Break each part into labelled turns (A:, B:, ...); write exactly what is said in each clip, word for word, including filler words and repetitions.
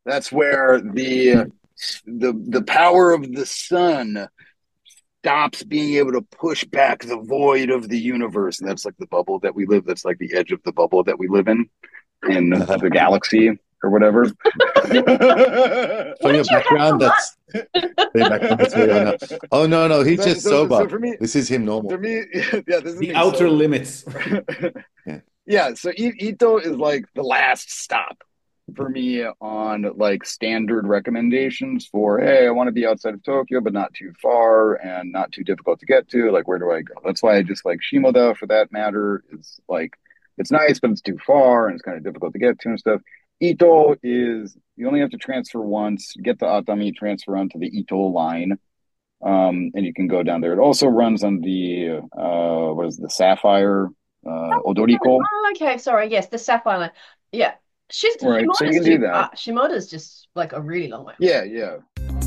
A: That's where the the the power of the sun stops being able to push back the void of the universe, and that's like the bubble that we live. That's like the edge of the bubble that we live in in
B: Uh-huh.
A: the galaxy or whatever.
B: From your background, that's way background. That's very on. Oh no, no, he's
A: so,
B: just
A: so,
B: sober.
A: so for me,
B: This is him normal.
A: for me, yeah, this is
C: The
A: me
C: outer
A: sober.
C: limits.
B: Yeah.
A: Yeah, so Ito is like the last stop for me on like standard recommendations for, hey, I want to be outside of Tokyo, but not too far and not too difficult to get to. Like, where do I go? That's why I just like Shimoda, for that matter, is like it's nice, but it's too far and it's kind of difficult to get to and stuff. Ito is you only have to transfer once, get the Atami, transfer onto the Ito line, um, and you can go down there. It also runs on the uh, what is it, the Sapphire uh, Odoriko.
D: Oh, okay. Sorry. Yes, the Sapphire line. Yeah. She's
A: Right, so you
D: Shimoda's
A: can do
D: too
A: that.
D: far. Shimoda's just like a really long way.
A: Yeah, yeah.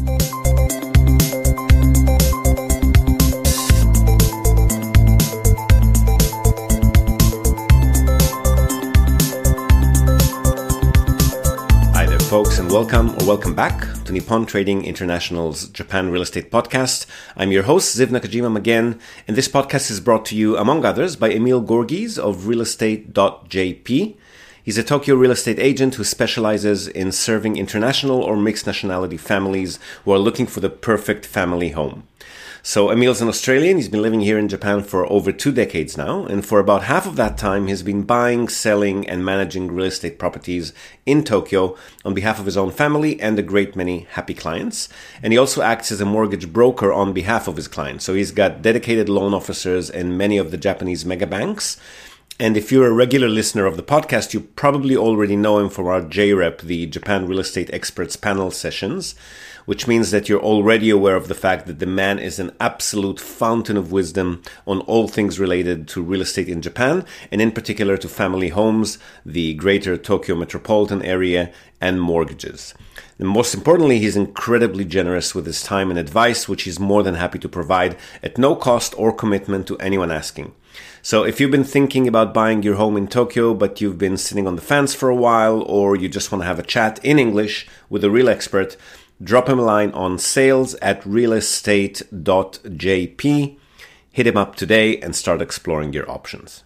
E: Hi there, folks, and welcome or welcome back to Nippon Trading International's Japan Real Estate Podcast. I'm your host, Ziv Nakajima again, and this podcast is brought to you, among others, by Emil Gorgies of real estate dot j p. He's a Tokyo real estate agent who specializes in serving international or mixed nationality families who are looking for the perfect family home. So Emil's an Australian. He's been living here in Japan for over two decades now. And for about half of that time, he's been buying, selling, and managing real estate properties in Tokyo on behalf of his own family and a great many happy clients. And he also acts as a mortgage broker on behalf of his clients. So he's got dedicated loan officers in many of the Japanese mega banks. And if you're a regular listener of the podcast, you probably already know him from our J R E P, the Japan Real Estate Experts panel sessions, which means that you're already aware of the fact that the man is an absolute fountain of wisdom on all things related to real estate in Japan, and in particular to family homes, the greater Tokyo metropolitan area, and mortgages. And most importantly, he's incredibly generous with his time and advice, which he's more than happy to provide at no cost or commitment to anyone asking. So if you've been thinking about buying your home in Tokyo, but you've been sitting on the fence for a while, or you just want to have a chat in English with a real expert, drop him a line on sales at real estate dot j p. Hit him up today and start exploring your options.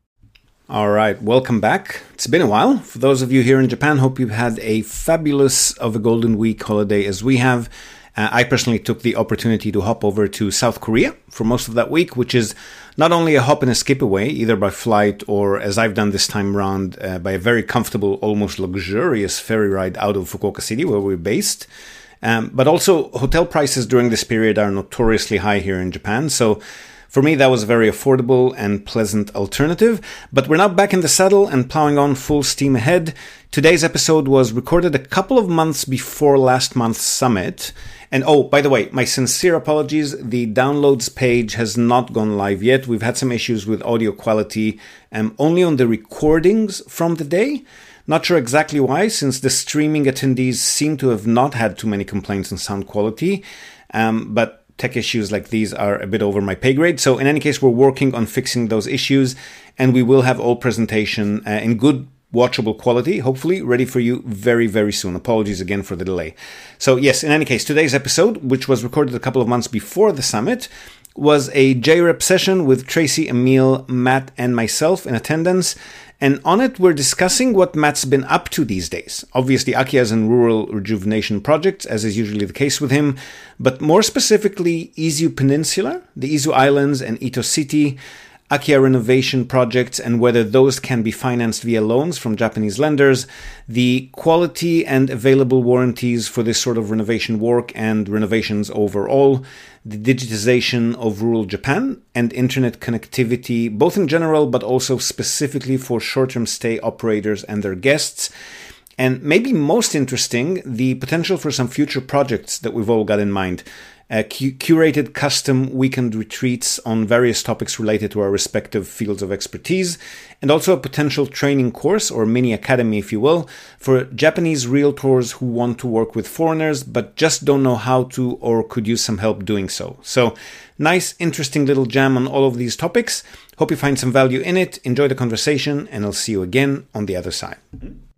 E: All right, welcome back. It's been a while. For those of you here in Japan, hope you've had a fabulous of a Golden Week holiday as we have. Uh, I personally took the opportunity to hop over to South Korea for most of that week, which is not only a hop and a skip away, either by flight or, as I've done this time around, uh, by a very comfortable, almost luxurious ferry ride out of Fukuoka City, where we're based. Um, but also, hotel prices during this period are notoriously high here in Japan, so for me, that was a very affordable and pleasant alternative. But we're now back in the saddle and plowing on full steam ahead. Today's episode was recorded a couple of months before last month's summit. And oh, by the way, my sincere apologies. The downloads page has not gone live yet. We've had some issues with audio quality, um, only on the recordings from the day. Not sure exactly why, since the streaming attendees seem to have not had too many complaints on sound quality. Um, but tech issues like these are a bit over my pay grade. So in any case, we're working on fixing those issues, and we will have all presentation uh, in good watchable quality, hopefully ready for you very, very soon. Apologies again for the delay. So yes, in any case, today's episode, which was recorded a couple of months before the summit, was a J R E P session with Tracy, Emil, Matt, and myself in attendance. And on it, we're discussing what Matt's been up to these days. Obviously, Akiha's and rural rejuvenation projects, as is usually the case with him, but more specifically, Izu Peninsula, the Izu Islands, and Ito City, Akiha renovation projects, and whether those can be financed via loans from Japanese lenders, the quality and available warranties for this sort of renovation work and renovations overall, the digitization of rural Japan, and internet connectivity, both in general, but also specifically for short-term stay operators and their guests. And maybe most interesting, the potential for some future projects that we've all got in mind. Uh, cu- curated custom weekend retreats on various topics related to our respective fields of expertise, and also a potential training course, or mini academy if you will, for Japanese realtors who want to work with foreigners but just don't know how to or could use some help doing so. So, nice, interesting little jam on all of these topics. Hope you find some value in it, enjoy the conversation, and I'll see you again on the other side.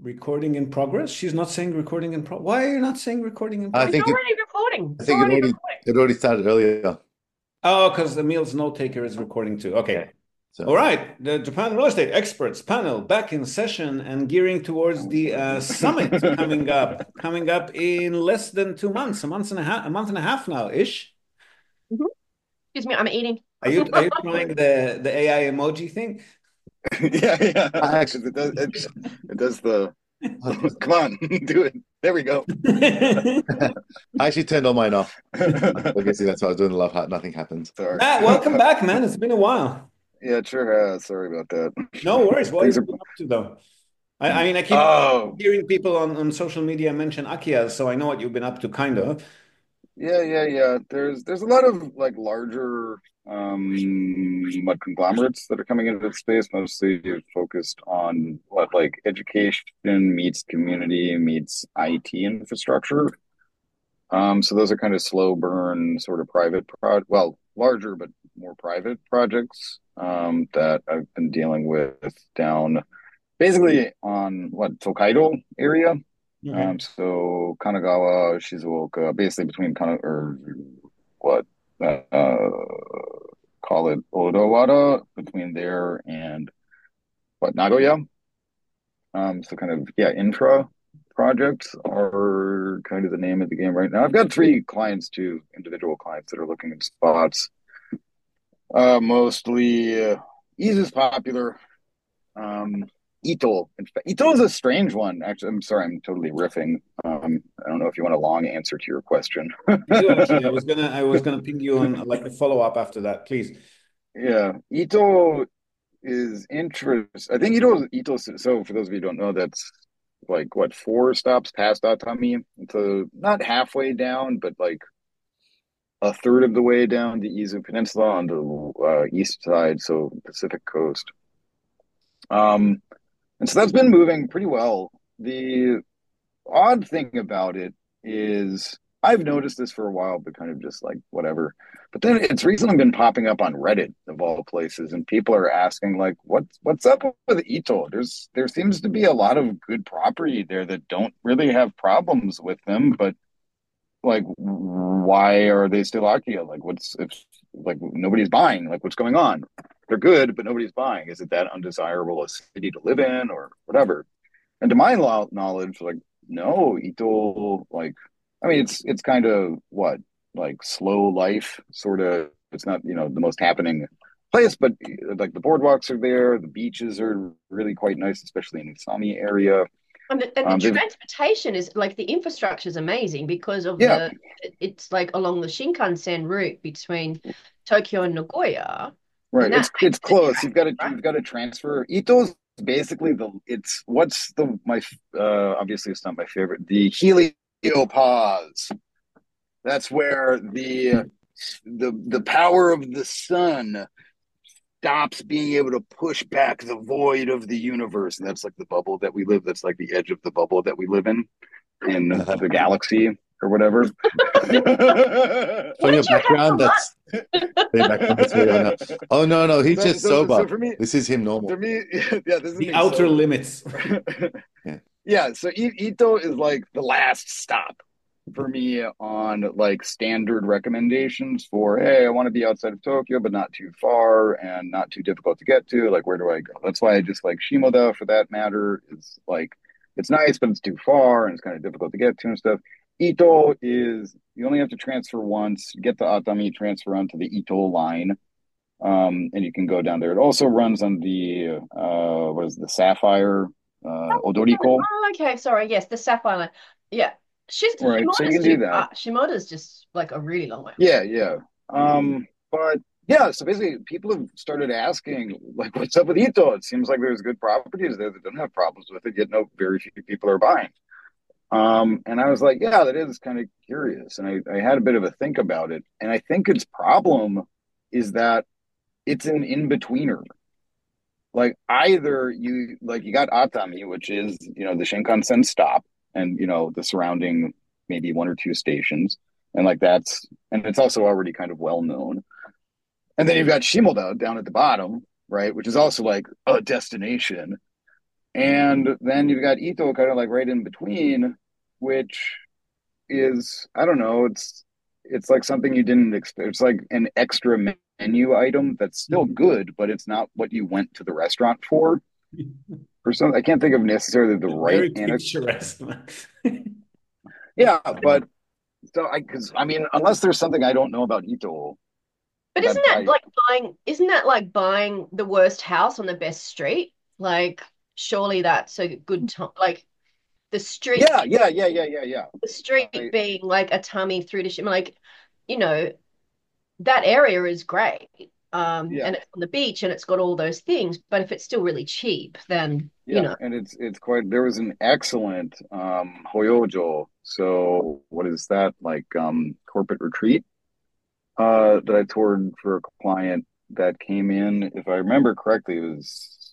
E: recording in progress. She's not saying recording in pro. Why are you not saying recording in
B: I
E: progress?
D: It's
B: think it,
D: already recording.
B: I
D: It's
B: think it
D: already
B: already
D: recording.
B: it already started earlier.
E: Oh, because Emil's note taker is recording too. Okay.
B: So
E: All right. The Japan Real Estate Experts panel back in session and gearing towards the uh, summit coming up, coming up in less than two months, a month and a half, a month and a half now ish.
D: Mhm. Excuse me, I'm eating.
E: Are you are you trying the the A I emoji thing?
A: Yeah, yeah.
B: I actually,
A: It does. It, it does the. Come on, do it. There we go.
B: I actually turned all mine off. I guess that's what I was doing. The love heart. Nothing happened.
A: Sorry.
E: Matt, welcome back, man. It's been a while.
A: Yeah, it sure has. Sorry about that.
E: No worries. What
A: Things
E: have
A: are.
E: you been up to though? I, I mean, I keep
A: Oh,
E: hearing people on, on social media mention Akia, so I know what you've been up to, kind of.
A: yeah, yeah, yeah. There's there's a lot of like larger um like conglomerates that are coming into the space, mostly focused on what like education meets community meets I T infrastructure. Um, so those are kind of slow burn, sort of private pro well, larger but more private projects um that I've been dealing with down basically on what Tokaido area.
E: Okay.
A: Um, so Kanagawa, Shizuoka, basically between Kana or what uh, uh, call it Odawara, between there and what Nagoya. Um, so kind of yeah, intra projects are kind of the name of the game right now. I've got three clients too, individual clients that are looking at spots. Uh, mostly uh, Ease is popular. Um, Ito. In fact, Ito is a strange one. Actually, I'm sorry, I'm totally riffing. Um, I don't know if you want a long answer to your question.
E: I do actually. I was gonna I was gonna ping you on like a follow-up after that, please.
A: Yeah, Ito is interest. I think Ito Ito. So for those of you who don't know, that's like what four stops past Atami. So not halfway down, but like a third of the way down the Izu Peninsula on the uh, east side, so Pacific coast. Um, and so that's been moving pretty well. The odd thing about it is I've noticed this for a while, but kind of just like whatever. But then it's recently been popping up on Reddit of all places, and people are asking like, "What's what's up with Ito?" There's there seems to be a lot of good property there that don't really have problems with them, but like, why are they still Akia? Like, what's if like nobody's buying? Like, what's going on? They're good, but nobody's buying. Is it that undesirable a city to live in, or whatever? And to my knowledge, like no, Ito, like I mean, it's it's kind of what like slow life sort of. It's not you know the most happening place, but like the boardwalks are there, the beaches are really quite nice, especially in the Sami area.
D: And the, and the
A: Um, they've
D: transportation is like the infrastructure is amazing because of
A: yeah,
D: the it's like along the Shinkansen route between Tokyo and Nagoya,
A: right.
D: and
A: It's
D: that
A: it's
D: makes the
A: close. You've
D: traffic,
A: got to
D: right?
A: you've got to transfer. Ito's basically the it's what's the my uh obviously it's not my favorite. The heliopause. That's where the the the power of the sun stops being able to push back the void of the universe. And that's like the bubble that we live. That's like the edge of the bubble that we live in in the galaxy or whatever.
B: From
D: What
B: your
D: did you have for
B: background,
D: lunch?
B: that's very background. That's very, I know. Oh no, no, he's
A: so,
B: just
A: so,
B: sober.
A: so for me,
B: This is him normal.
A: for me, yeah, this is
E: The
A: me
E: outer
A: sober.
E: limits.
B: Yeah.
A: Yeah, so Ito is like the last stop for me on like standard recommendations for, hey, I want to be outside of Tokyo, but not too far and not too difficult to get to. Like, where do I go? That's why I just like Shimoda for that matter. Is like, it's nice, but it's too far and it's kind of difficult to get to and stuff. Ito is, you only have to transfer once, get the Atami, transfer onto the Ito line. Um, and you can go down there. It also runs on the, uh, what is it, the Sapphire, uh, Odoriko.
D: Oh, okay, sorry. Yes, the Sapphire Line. Yeah, she's
A: Right. So you
D: Shimoda's
A: can do
D: too
A: that.
D: far. Shimoda's just like a really long way.
A: Yeah, yeah. Um, but yeah, so basically people have started asking, like, what's up with Ito? It seems like there's good properties there that don't have problems with it, yet no very few people are buying. Um, and I was like, yeah, that is kind of curious. And I, I had a bit of a think about it. And I think its problem is that it's an in-betweener. Like either you like you got Atami, which is, you know, the Shinkansen stop and, you know, the surrounding maybe one or two stations. And like that's and it's also already kind of well known. And then you've got Shimoda down at the bottom, right, which is also like a destination. And then you've got Ito kind of like right in between, which is, I don't know, it's it's like something you didn't expect. It's like an extra menu item that's still good, but it's not what you went to the restaurant for. For some, I can't think of necessarily the right
E: Very
A: anecdote.
E: picturesque.
A: Yeah, but so I, because I mean, unless there's something I don't know about Ito,
D: But
A: that
D: isn't that
A: I,
D: like buying, isn't that like buying the worst house on the best street? Like, surely that's a good time. Like the street,
A: yeah, yeah, yeah, yeah, yeah, yeah.
D: the street
A: I,
D: being like a tummy through to shit. Like, you know, that area is great. Um,
A: yeah,
D: and it's on the beach and it's got all those things. But if it's still really cheap, then, you
A: yeah,
D: know,
A: and it's it's quite. There was an excellent um Hoyojo. So what is that like? Um, corporate retreat uh that I toured for a client that came in. If I remember correctly, it was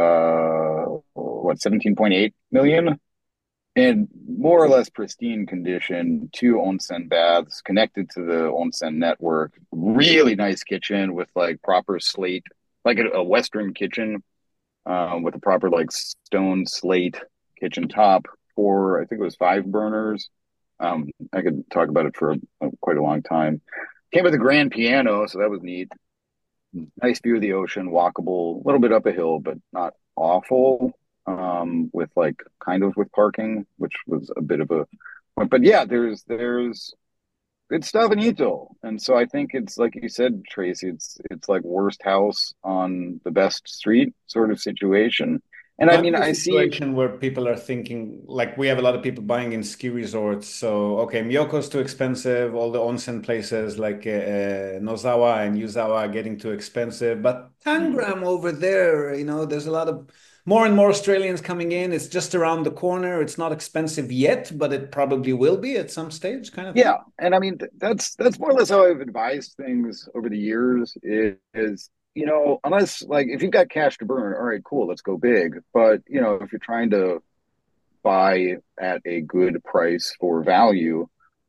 A: uh what seventeen point eight million. In more or less pristine condition, two onsen baths connected to the onsen network. Really nice kitchen with like proper slate, like a, a Western kitchen, um, with a proper like stone slate kitchen top. For I think it was five burners. Um, I could talk about it for a, a, quite a long time. Came with a grand piano, so that was neat. Nice view of the ocean, walkable, a little bit up a hill, but not awful. Um, with like kind of with parking, which was a bit of a, but yeah, there's there's good stuff in Ito, and so I think it's like you said, Tracy. It's it's like worst house on the best street sort of situation. And I
E: Might
A: mean,
E: be a
A: I see,
E: situation where people are thinking, like we have a lot of people buying in ski resorts. So, okay, Miyoko's too expensive. All the onsen places like uh, uh, Nozawa and Yuzawa are getting too expensive. But Tangram over there, you know, there's a lot of more and more Australians coming in. It's just around the corner. It's not expensive yet, but it probably will be at some stage, kind of thing.
A: yeah, and I mean th- that's that's more or less how I've advised things over the years. Is, is you know, unless like if you've got cash to burn, all right, cool, let's go big. But you know, if you're trying to buy at a good price for value,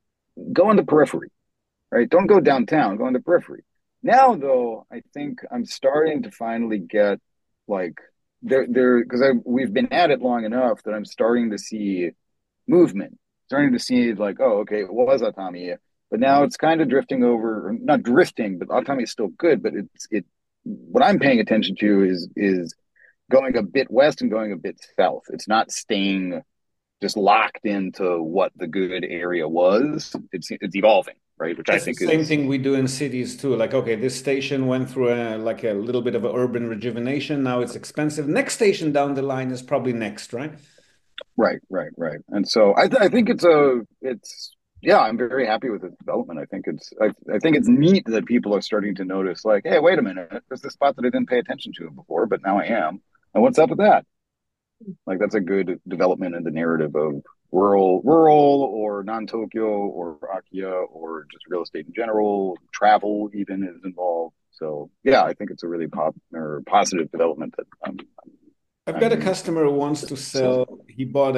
A: go on the periphery, right? Don't go downtown, go on the periphery. Now, though, I think I'm starting to finally get like there there because I we've been at it long enough that I'm starting to see movement, starting to see like, oh, okay, it was Atami, but now it's kind of drifting over, or not drifting, but Atami is still good, but it's it what I'm paying attention to is is going a bit west and going a bit south. It's not staying just locked into what the good area was. It's it's evolving, right? Which I
E: It's the
A: think
E: same
A: is
E: thing we do in cities too. Like, okay, this station went through a, like a little bit of an urban rejuvenation. Now it's expensive. Next station down the line is probably next, right?
A: right, right, right. And so I th- I think it's a it's yeah, I'm very happy with its development. I think it's I, I think it's neat that people are starting to notice like, hey, wait a minute, there's this spot that I didn't pay attention to before, but now I am. And what's up with that? Like that's a good development in the narrative of rural, rural or non-Tokyo or Akiya or just real estate in general. Travel even is involved. So yeah, I think it's a really pop or positive development that um,
E: I've got a
A: I'm
E: customer who wants to
A: so
E: sell. He bought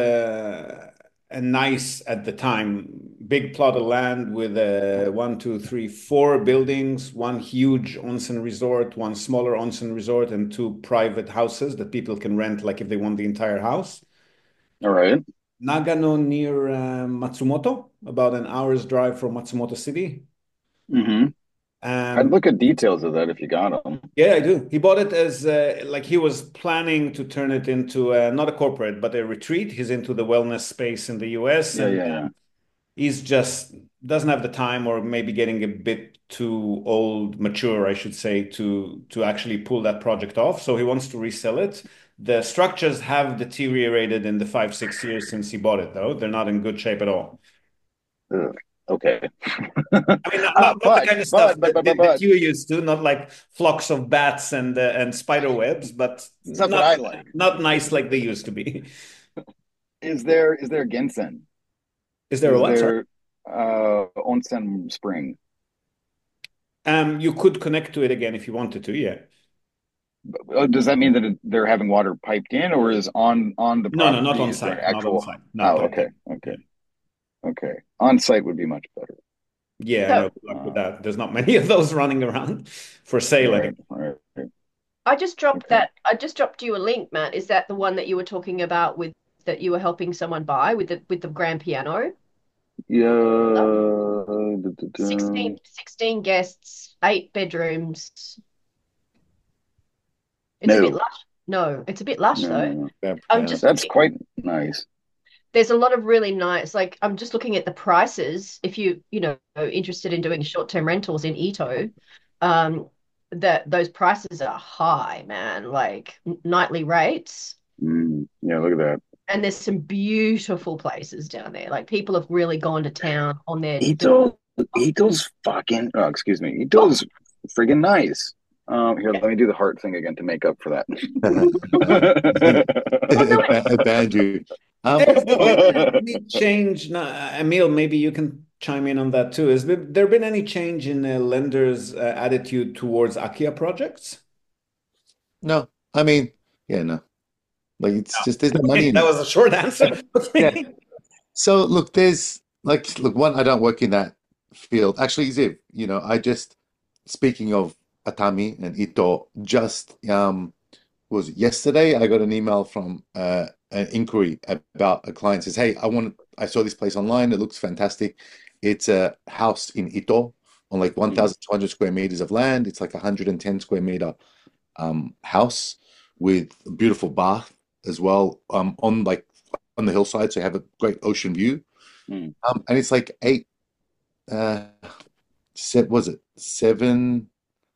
E: a a nice at the time big plot of land with a one, two, three, four buildings, one huge onsen resort, one smaller onsen resort, and two private houses that people can rent, like if they want the entire house.
A: all right.
E: Nagano near uh, Matsumoto, about an hour's drive from Matsumoto City.
A: Mm-hmm. I'd
E: And
A: look at details of that if you got them.
E: yeah, I do. He bought it as uh, like he was planning to turn it into uh, not a corporate, but a retreat. He's into the wellness space in the U S,
A: Yeah,
E: and
A: yeah, yeah.
E: he's just doesn't have the time, or maybe getting a bit too old, mature, I should say, to to actually pull that project off. So he wants to resell it. The structures have deteriorated in the five, six years since he bought it, though. They're not in good shape at all.
A: Ugh. Okay.
E: I mean, not,
A: uh,
E: not, not the
A: but
E: kind of stuff
A: but but
E: that,
A: but but
E: that, that
A: but
E: you're used to, not like flocks of bats and uh, and spider webs, but
A: stuff that
E: not
A: I like.
E: not nice like they used to be.
A: Is there is there Gensen?
E: Is there a
A: Is
E: what? Sorry.
A: there uh onsen spring?
E: Um, you could connect to it again if you wanted to, yeah.
A: Uh, Does that mean that it, they're having water piped in, or is on on the
E: No, no, not
A: property?
E: on
A: Is there an
E: site, not on
A: actual?
E: site, not
A: Oh,
E: piped
A: okay,
E: in.
A: okay,
E: Yeah,
A: okay. On site would be much better.
E: yeah, I
D: So
E: know. Good luck with
A: Uh,
E: that. There's not many of those running around for sale anyway.
A: right, right.
D: I just dropped
A: Okay.
D: that. I just dropped you a link, Matt. Is that the one that you were talking about with that you were helping someone buy with the with the grand piano?
A: Yeah. duh, duh,
D: Sixteen,
A: duh.
D: sixteen guests, eight bedrooms. It's a bit
A: No,
D: lush. No, it's a bit lush
A: no, no,
D: though.
A: no.
B: Grand
D: I'm
B: piano.
D: just
A: That's
D: looking.
A: quite nice.
D: There's a lot of really nice, like I'm just looking at the prices. If you, you know, are interested in doing short-term rentals in Ito, um, that those prices are high, man. Like n- nightly rates.
A: Mm, yeah, look at that.
D: And there's some beautiful places down there. Like people have really gone to town on their the,
A: Ito, Ito's fucking. Oh, excuse me.
D: oh,
A: Ito's friggin' nice. Um, here,
D: yeah.
A: let me do the heart thing again to make up for that.
D: Oh no,
B: I banned you. Um,
E: Has there been any change? Now, Emil, maybe you can chime in on that too. Has there there been any change in uh, lenders' uh, attitude towards Akia projects?
B: no, I mean, yeah, no. Like it's just there's no money in
E: That
B: it.
E: was a short answer.
B: Yeah. So look, there's like look, one, I don't work in that field. Actually, Ziv, you know, I just speaking of Atami and Ito, just um was yesterday I got an email from uh an inquiry about a client says, hey, I want I saw this place online, it looks fantastic. It's a house in Ito on like twelve hundred square meters of land. It's like a one hundred ten square meter um house with a beautiful bath as well, um on like on the hillside, so you have a great ocean view.
A: Mm.
B: Um, and it's like eight, uh, set was it seven,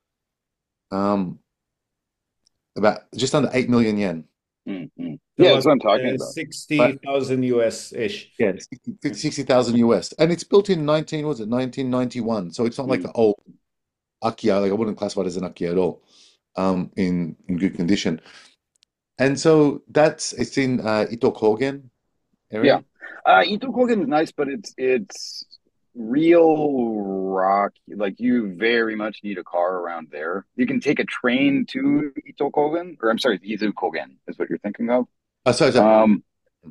B: um, about just under eight million yen.
A: Mm, mm.
E: So
A: Yeah,
E: uh,
A: that's what I'm talking
E: uh,
A: about.
B: But
E: sixty thousand U S ish.
B: yeah, sixty thousand U S, and it's built in nineteen, was it nineteen ninety-one? So it's not like
A: Mm.
B: an old Akia. Like I wouldn't classify it as an Akia at all. Um, in in good condition. And so that's it's in uh, Ito Kogen
A: Yeah.
B: area.
A: Uh, Ito Kogen is nice, but it's it's real rock. Like you very much need a car around there. You can take a train to Ito Kogen, or I'm sorry, Izu Kogen is what you're thinking of.
B: Oh, sorry, sorry.
A: Um,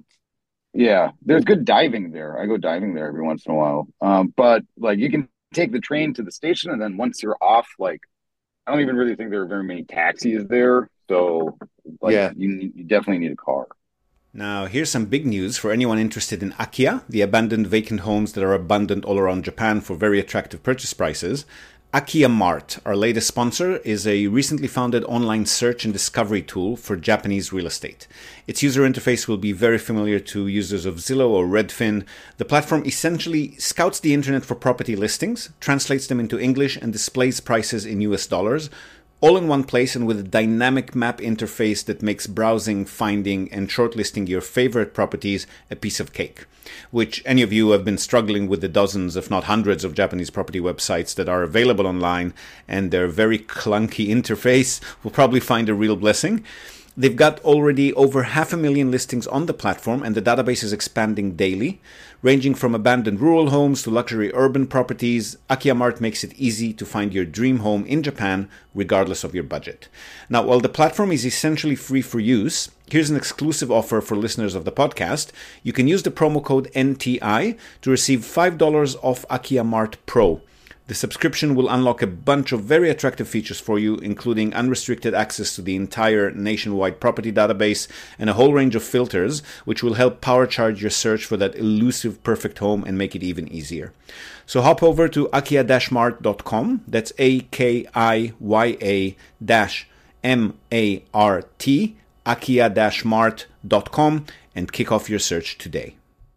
A: yeah, there's good diving there. I go diving there every once in a while. Um, but like you can take the train to the station, and then once you're off, like I don't even really think there are very many taxis there. So like
B: Yeah.
A: you you definitely need a car.
E: Now, here's some big news for anyone interested in Akia, the abandoned vacant homes that are abundant all around Japan for very attractive purchase prices. Akia Mart, our latest sponsor, is a recently founded online search and discovery tool for Japanese real estate. Its user interface will be very familiar to users of Zillow or Redfin. The platform essentially scouts the internet for property listings, translates them into English, and displays prices in U S dollars, all in one place and with a dynamic map interface that makes browsing, finding, and shortlisting your favorite properties a piece of cake. Which any of you who have been struggling with the dozens, if not hundreds, of Japanese property websites that are available online and their very clunky interface will probably find a real blessing. They've got already over half a million listings on the platform, and the database is expanding daily. Ranging from abandoned rural homes to luxury urban properties, Akia Mart makes it easy to find your dream home in Japan, regardless of your budget. Now, while the platform is essentially free for use, here's an exclusive offer for listeners of the podcast. You can use the promo code N T I to receive five dollars off Akia Mart Pro. The subscription will unlock a bunch of very attractive features for you, including unrestricted access to the entire nationwide property database and a whole range of filters, which will help power charge your search for that elusive perfect home and make it even easier. So hop over to akia dash mart dot com, that's A K I Y A dash M A R T, akia dash mart dot com, and kick off your search today.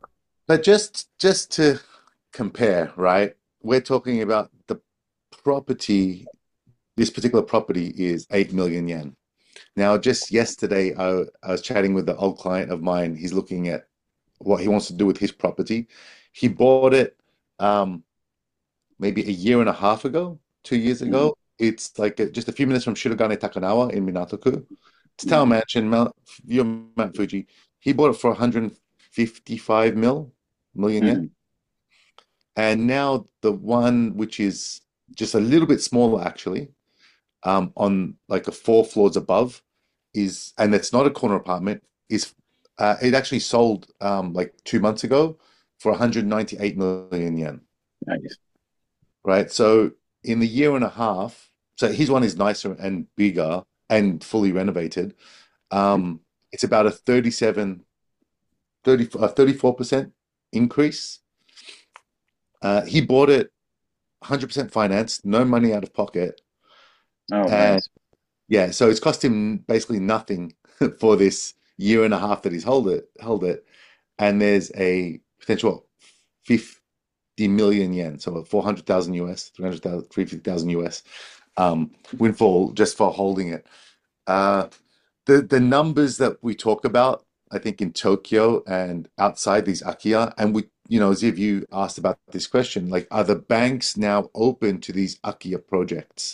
B: But just just to compare, right? We're talking about the property. This particular property is eight million yen. Now, just yesterday, I, I was chatting with an old client of mine. He's looking at what he wants to do with his property. He bought it um, maybe a year and a half ago, two years ago. Mm-hmm. It's like a, just a few minutes from Shirogane Takanawa in Minatoku. It's a town mm-hmm. mansion, Mount, view of Mount Fuji. He bought it for one hundred fifty-five mil, million yen. Mm-hmm. And now the one which is just a little bit smaller, actually, um, on like a four floors above, is, and it's not a corner apartment, is uh, it actually sold um, like two months ago for one hundred ninety-eight million yen.
A: Nice.
B: Right. So in the year and a half, so his one is nicer and bigger, and fully renovated. Um, it's about a thirty-seven, thirty, uh, thirty-four percent increase. Uh, he bought it one hundred percent financed, no money out of pocket.
A: Oh,
B: And
A: nice.
B: yeah, so it's cost him basically nothing for this year and a half that he's held it, held it. And there's a potential fifty million yen, so four hundred thousand U S, three hundred thousand, three hundred fifty thousand U S um, windfall just for holding it. Uh, the the numbers that we talk about, I think in Tokyo and outside these Akiya, and we, you know, as if you asked about this question, like, are the banks now open to these Akiya projects?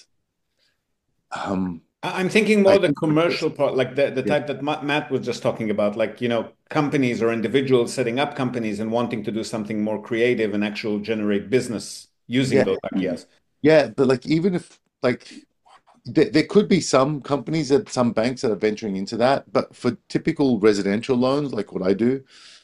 B: Um,
E: I- I'm thinking more
B: I
E: the
B: think
E: commercial part, like the, the
B: yeah,
E: type that Ma- Matt was just talking about, like, you know, companies or individuals setting up companies and wanting to do something more creative and actual generate business using
B: yeah,
E: those
A: Mhm.
E: Akiyas.
B: yeah, but like even if like there, there could be some companies that some banks that are venturing into that, but for typical residential loans, like what I do,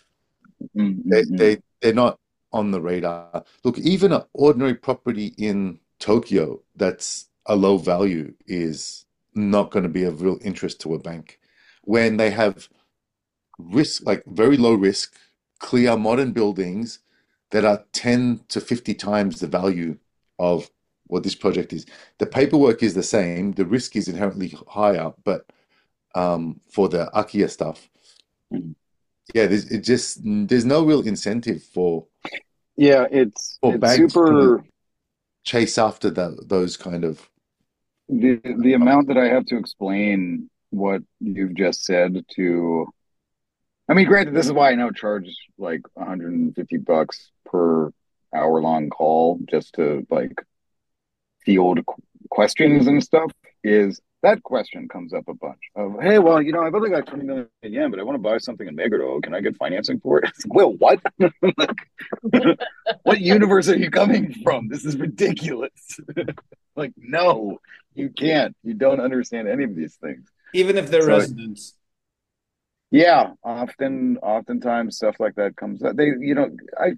B: they
A: Mm-mm-mm.
B: they they're not on the radar. Look, even an ordinary property in Tokyo that's a low value is not going to be of real interest to a bank when they have risk, like very low risk, clear modern buildings that are ten to fifty times the value of what this project is. The paperwork is the same, the risk is inherently higher, but um, for the Akiya stuff,
A: Mhm.
B: yeah, there's it just there's no real incentive for
A: Yeah, it's
B: for
A: it's
B: banks to
A: super
B: chase after that those kind of
A: the the amount that I have to explain what you've just said to. I mean, granted, this is why I now charge like one hundred fifty bucks per hour long call just to like field qu- questions and stuff. Is that question comes up a bunch of, hey, well, you know, I've only got twenty million yen, but I want to buy something in Meguro. Can I get financing for it? It's like, well, what? Like, what universe are you coming from? This is ridiculous. Like, no, you can't. You don't understand any of these things.
E: Even if they're
A: So
E: residents.
A: yeah, often, oftentimes stuff like that comes up. They, you know, I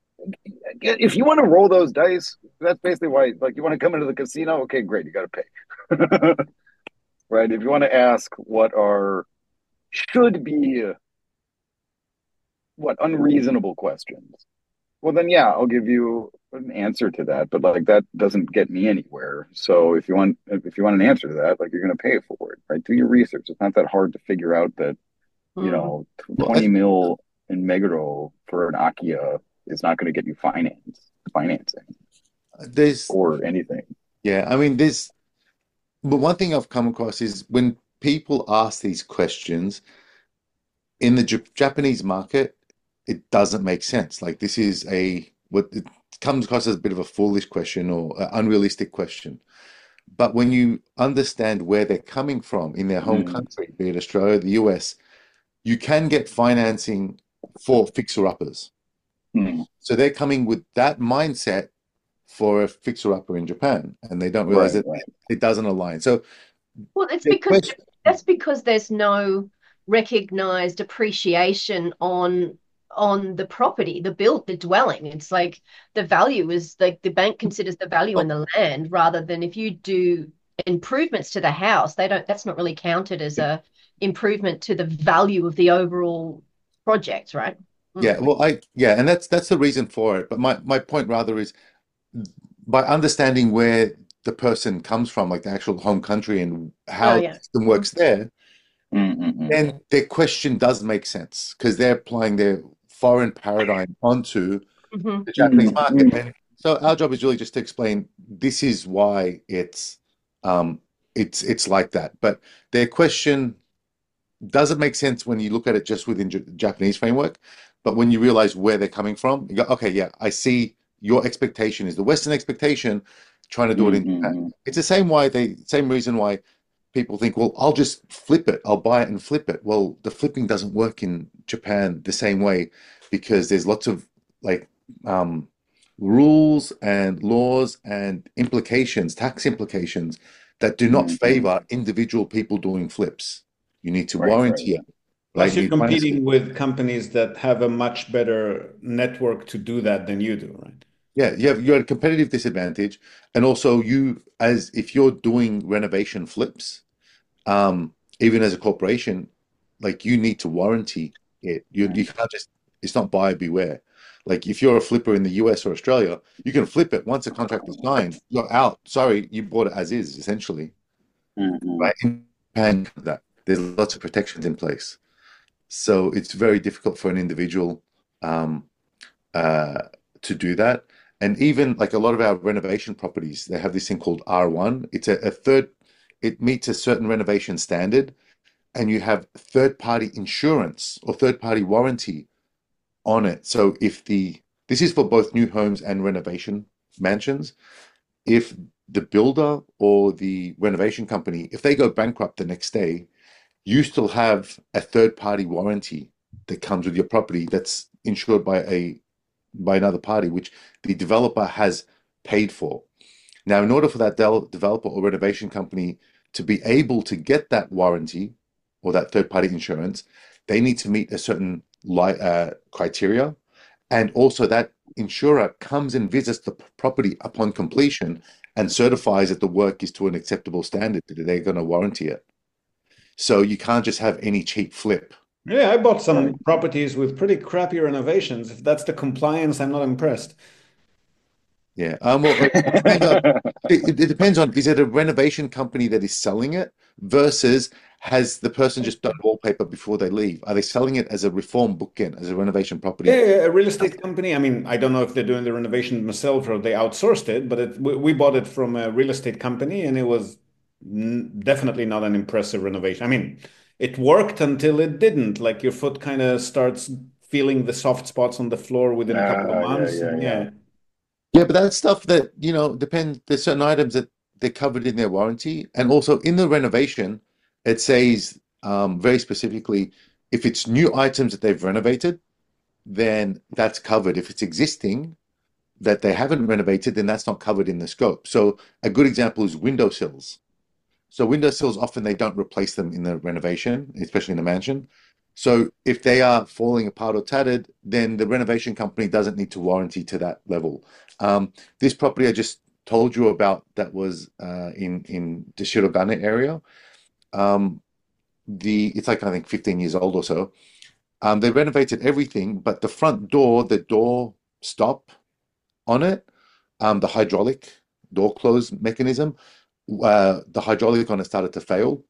A: if you want to roll those dice, that's basically why. Like, you want to come into the casino, okay, great, you got to pay, right? If you want to ask what are should be what unreasonable questions, well, then yeah, I'll give you an answer to that. But like that doesn't get me anywhere. So if you want, if you want an answer to that, like you're going to pay for it, right? Do your research. It's not that hard to figure out that you
D: Mm.
A: know
B: well,
A: twenty
B: I,
A: mil in Meguro for an Akia is not going to get you finance financing
B: there's
A: or anything.
B: yeah, I mean there's but one thing I've come across is when people ask these questions in the J Japanese market, it doesn't make sense. Like this is a what it comes across as a bit of a foolish question or an unrealistic question. But when you understand where they're coming from in their home
A: Mm,
B: country, be it Australia, the U S, you can get financing for fixer-uppers.
A: mm,
B: So they're coming with that mindset for a fixer-upper in Japan, and they don't realize
A: right,
B: that
A: right.
B: it doesn't align. So
D: Well, it's
B: the
D: because
B: question,
D: that's because there's no recognized appreciation on on the property, the build, the dwelling. It's like the value is like the bank considers the value in the land rather than if you do improvements to the house, they don't, that's not really counted as a improvement to the value of the overall project, right? Mm.
B: yeah, well, I yeah, and that's that's the reason for it. But my my point rather is by understanding where the person comes from, like the actual home country and
D: Oh
B: how the
D: yeah.
B: system
D: Mm.
B: works there,
A: Mm, mm, mm,
B: then their question does make sense because they're applying their foreign paradigm onto
D: Hmm.
B: the Japanese
A: mm,
B: market.
A: mm.
B: And so our job is really just to explain this is why it's um it's it's like that. But their question doesn't make sense when you look at it just within J Japanese framework. But when you realize where they're coming from, you go, okay, yeah, I see your expectation is the Western expectation, trying to do it
A: Mm,
B: in Japan.
A: mm,
B: It's the same why they same reason why people think, well, I'll just flip it, I'll buy it and flip it. Well, the flipping doesn't work in Japan the same way because there's lots of like um, rules and laws and implications, tax implications that do not
A: mm, mm.
B: favor individual people doing flips. You need to
A: Right, right,
B: warranty it,
A: right.
B: right?
E: Plus,
B: You
E: you're
B: need financing
E: competing
B: it.
E: with companies that have a much better network to do that than you do, right?
B: Yeah, you have you're at a competitive disadvantage, and also you as if you're doing renovation flips. um, even as a corporation, like you need to warranty it. You you
A: Mm.
B: can't just, it's not buyer beware. Like if you're a flipper in the U S or Australia, you can flip it once a contract is signed, you're out. Sorry, you bought it as is, essentially.
A: Mhm.
B: Right? In Japan, that there's lots of protections in place. So it's very difficult for an individual um, uh, to do that. And even like a lot of our renovation properties, they have this thing called R one. It's a, a third, it meets a certain renovation standard, and you have third party insurance or third party warranty on it. So if the, this is for both new homes and renovation mansions, if the builder or the renovation company, if they go bankrupt the next day, you still have a third party warranty that comes with your property that's insured by a by another party, which the developer has paid for. Now, in order for that del- developer or renovation company to be able to get that warranty or that third party insurance, they need to meet a certain li- uh, criteria. And also, that insurer comes and visits the p- property upon completion and certifies that the work is to an acceptable standard, that they're going to warranty it. So you can't just have any cheap flip.
E: Yeah, I bought
A: Right.
E: some properties with pretty crappy renovations. If that's the compliance, I'm not impressed.
B: Yeah. Um, well, it depends on, it, it depends on, is it a renovation company that is selling it versus has the person just done wallpaper before they leave? Are they selling it as a reform bookend, as a renovation
E: Yeah,
B: property?
E: yeah, a real estate company. I mean, I don't know if they're doing the renovation themselves or they outsourced it, but it, we, we bought it from a real estate company and it was n definitely not an impressive renovation. I mean, it worked until it didn't. Like your foot kind of starts feeling the soft spots on the floor within a couple of
A: Ah, yeah,
E: months.
A: yeah,
E: And
A: yeah.
E: yeah,
B: Yeah, but that's stuff that, you know, depends. There's certain items that they're covered in their warranty. And also in the renovation, it says um, very specifically, if it's new items that they've renovated, then that's covered. If it's existing that they haven't renovated, then that's not covered in the scope. So a good example is windowsills. So windowsills, often they don't replace them in the renovation, especially in a mansion. So if they are falling apart or tattered, then the renovation company doesn't need to warranty to that level. Um, this property I just told you about that was uh, in in the Shirogane area. Um, the it's like I think fifteen years old or so. Um, they renovated everything, but the front door, the door stop on it, um, the hydraulic door close mechanism, uh, the hydraulic on it started to fail,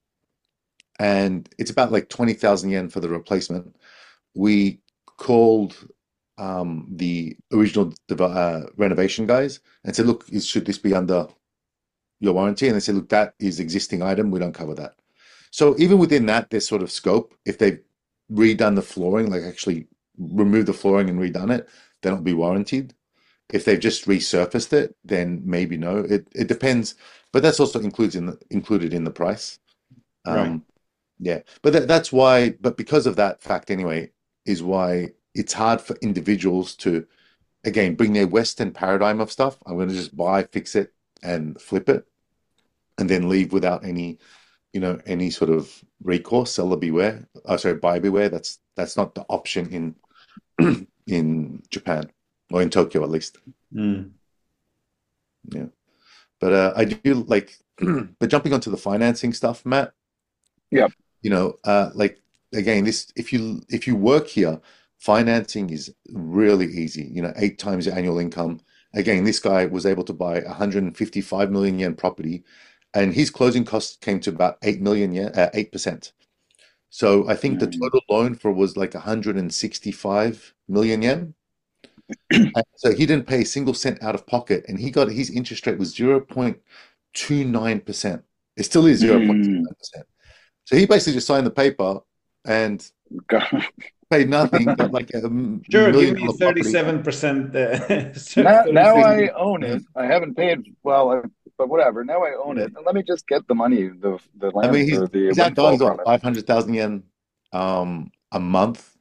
B: and it's about like twenty thousand yen for the replacement. We called um, the original uh, renovation guys and said, look, is, should this be under your warranty? And they said, look, that is existing item. We don't cover that. So even within that, there's sort of scope. If they've redone the flooring, like actually removed the flooring and redone it, then it'll be warranted. If they've just resurfaced it, then maybe no. It it depends, but that's also includes in the, included in the price.
E: right.
B: Um, yeah, but that, that's why. But because of that fact, anyway, is why it's hard for individuals to again bring their Western paradigm of stuff. I'm going to just buy, fix it, and flip it, and then leave without any, you know, any sort of recourse. Seller beware. Oh, sorry, buyer beware. That's that's not the option in in Japan or in Tokyo at least.
E: Mm.
B: Yeah. But uh, I do like, but jumping onto the financing stuff, Matt,
A: Yep.
B: you know, uh, like again, this if you if you work here, financing is really easy. You know, eight times your annual income. Again, this guy was able to buy one hundred fifty-five million yen property, and his closing costs came to about eight million yen, uh, eight percent. So I think the
A: Mm.
B: total loan for was like one hundred sixty-five million yen. And so he didn't pay a single cent out of pocket, and he got his interest rate was zero point two nine percent. It still is
A: Mm.
B: zero point two nine percent. So he basically just signed the paper and
A: God.
B: paid nothing, got like a m-
E: Sure, give
B: million
E: me
B: dollar property.
E: thirty-seven percent, uh,
A: Now, now
E: thirty-six.
A: I own it. I haven't paid well, I- but whatever. Now I own
E: Yeah.
A: it, and let me just get the money, the the
B: I mean,
A: land,
B: he's
A: or the
B: he's outgoing
A: windfall
B: is what,
A: from it.
B: five hundred thousand yen um a month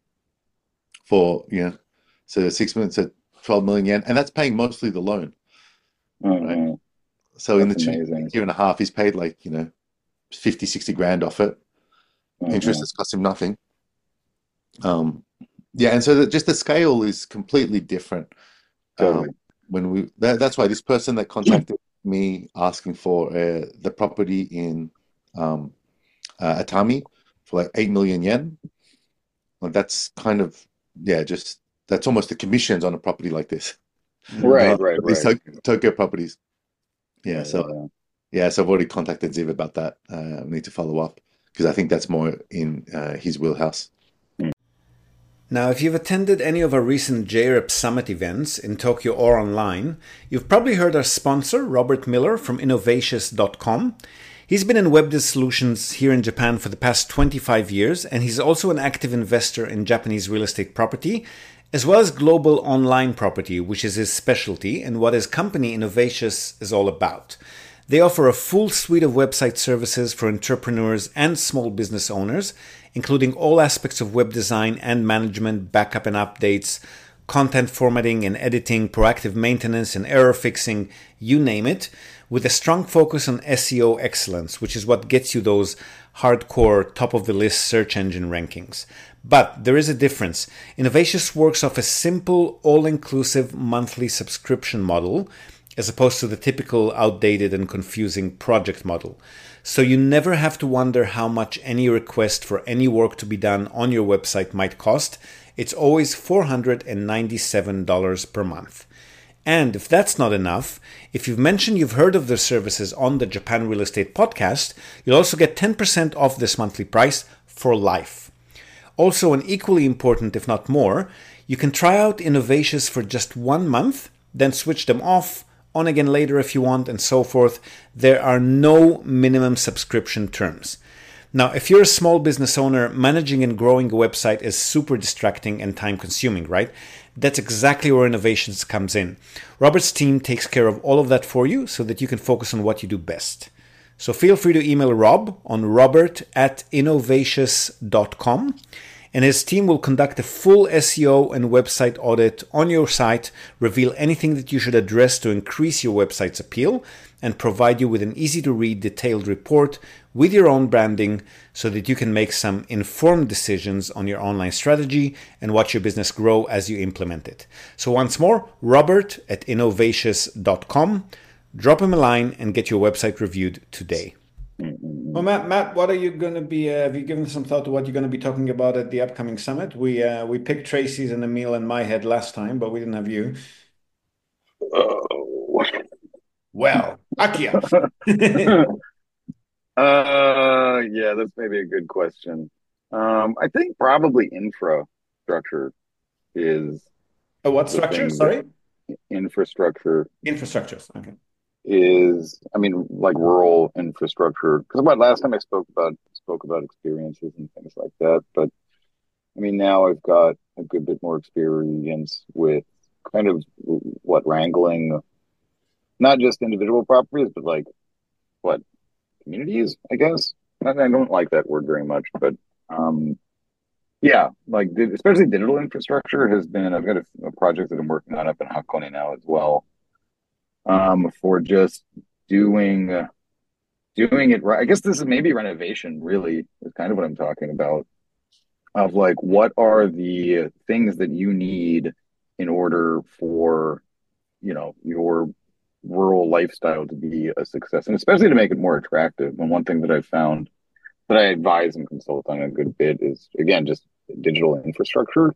B: for, you know, so six months at twelve million yen, and that's paying mostly the loan, right?
A: Mhm.
B: So in the
A: That's
B: two
A: amazing.
B: year and a half, he's paid like, you know, fifty, sixty grand off it. Interest
A: Mhm.
B: has cost him nothing. Um, yeah, and so that just the scale is completely different. Um,
A: Totally.
B: when we that, that's why this person that contacted me asking for uh, the property in um, uh, Atami for like eight million yen. Well, that's kind of, yeah, just that's almost the commissions on a property like this.
A: Right,
B: Uh,
A: right,
B: these
A: right.
B: Tok- Tokyo properties. Yeah,
A: Yeah,
B: so
A: yeah,
B: yeah, so I've already contacted Ziv about that. Uh, I need to follow up because I think that's more in uh, his wheelhouse.
A: yeah.
E: Now, if you've attended any of our recent J R I P Summit events in Tokyo or online, you've probably heard our sponsor, Robert Miller from Innovatious dot com. He's been in web solutions here in Japan for the past twenty-five years, and he's also an active investor in Japanese real estate property, as well as global online property, which is his specialty and what his company Innovatious is all about. They offer a full suite of website services for entrepreneurs and small business owners, including all aspects of web design and management, backup and updates, content formatting and editing, proactive maintenance and error fixing, you name it, with a strong focus on S E O excellence, which is what gets you those hardcore top-of-the-list search engine rankings. But there is a difference. Innovatious works off a simple, all-inclusive monthly subscription model, as opposed to the typical outdated and confusing project model. So you never have to wonder how much any request for any work to be done on your website might cost. It's always four hundred ninety-seven dollars per month. And if that's not enough, if you've mentioned you've heard of their services on the Japan Real Estate Podcast, you'll also get ten percent off this monthly price for life. Also, and equally important, if not more, you can try out Innovatious for just one month, then switch them off, on again later if you want, and so forth. There are no minimum subscription terms. Now, if you're a small business owner, managing and growing a website is super distracting and time consuming, right? That's exactly where Innovations comes in. Robert's team takes care of all of that for you so that you can focus on what you do best. So feel free to email Rob on robert at innovatious dot com, and his team will conduct a full S E O and website audit on your site, reveal anything that you should address to increase your website's appeal, and provide you with an easy-to-read detailed report with your own branding so that you can make some informed decisions on your online strategy and watch your business grow as you implement it. So once more, Robert at innovatious dot com. Drop him a line and get your website reviewed today. Well, Matt, Matt, what are you going to be? Uh, have you given some thought to what you're going to be talking about at the upcoming summit? We uh, we picked Tracy's and Emil and my head last time, but we didn't have you.
A: Oh.
E: Well, Akia.
A: uh, yeah, that's maybe a good question. Um, I think probably infrastructure is
E: Oh, what
A: the
E: structure?
A: thing
E: Sorry?
A: that infrastructure
E: Infrastructures. Okay.
A: is, I mean, like rural infrastructure. Because what last time I spoke about spoke about experiences and things like that, but I mean now I've got a good bit more experience with kind of what wrangling not just individual properties, but like what communities, I guess. I, I don't like that word very much, but um, yeah, like di- especially digital infrastructure has been. I've got a, a project that I'm working on up in Hakone now as well, um, for just doing uh, doing it right. I guess this is maybe renovation. Really, is kind of what I'm talking about. Of like, what are the things that you need in order for you know your rural lifestyle to be a success, and especially to make it more attractive. And one thing that I've found that I advise and consult on a good bit is again just digital infrastructure,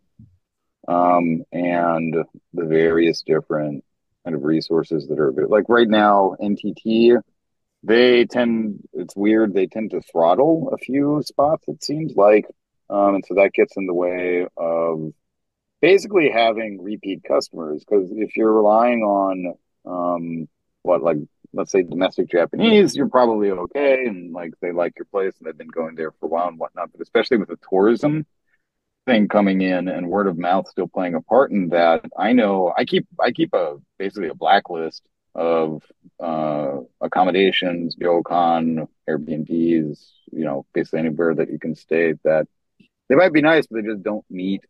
A: um, and the various different kind of resources that are like right now. N T T, they tend it's weird they tend to throttle a few spots. It seems like, um, and so that gets in the way of basically having repeat customers because if you're relying on um what like let's say domestic Japanese, you're probably okay and like they like your place and they've been going there for a while and whatnot. But especially with the tourism thing coming in and word of mouth still playing a part in that, I know I keep I keep a basically a blacklist of uh accommodations, ryokan, Airbnbs, you know, basically anywhere that you can stay that they might be nice, but they just don't meet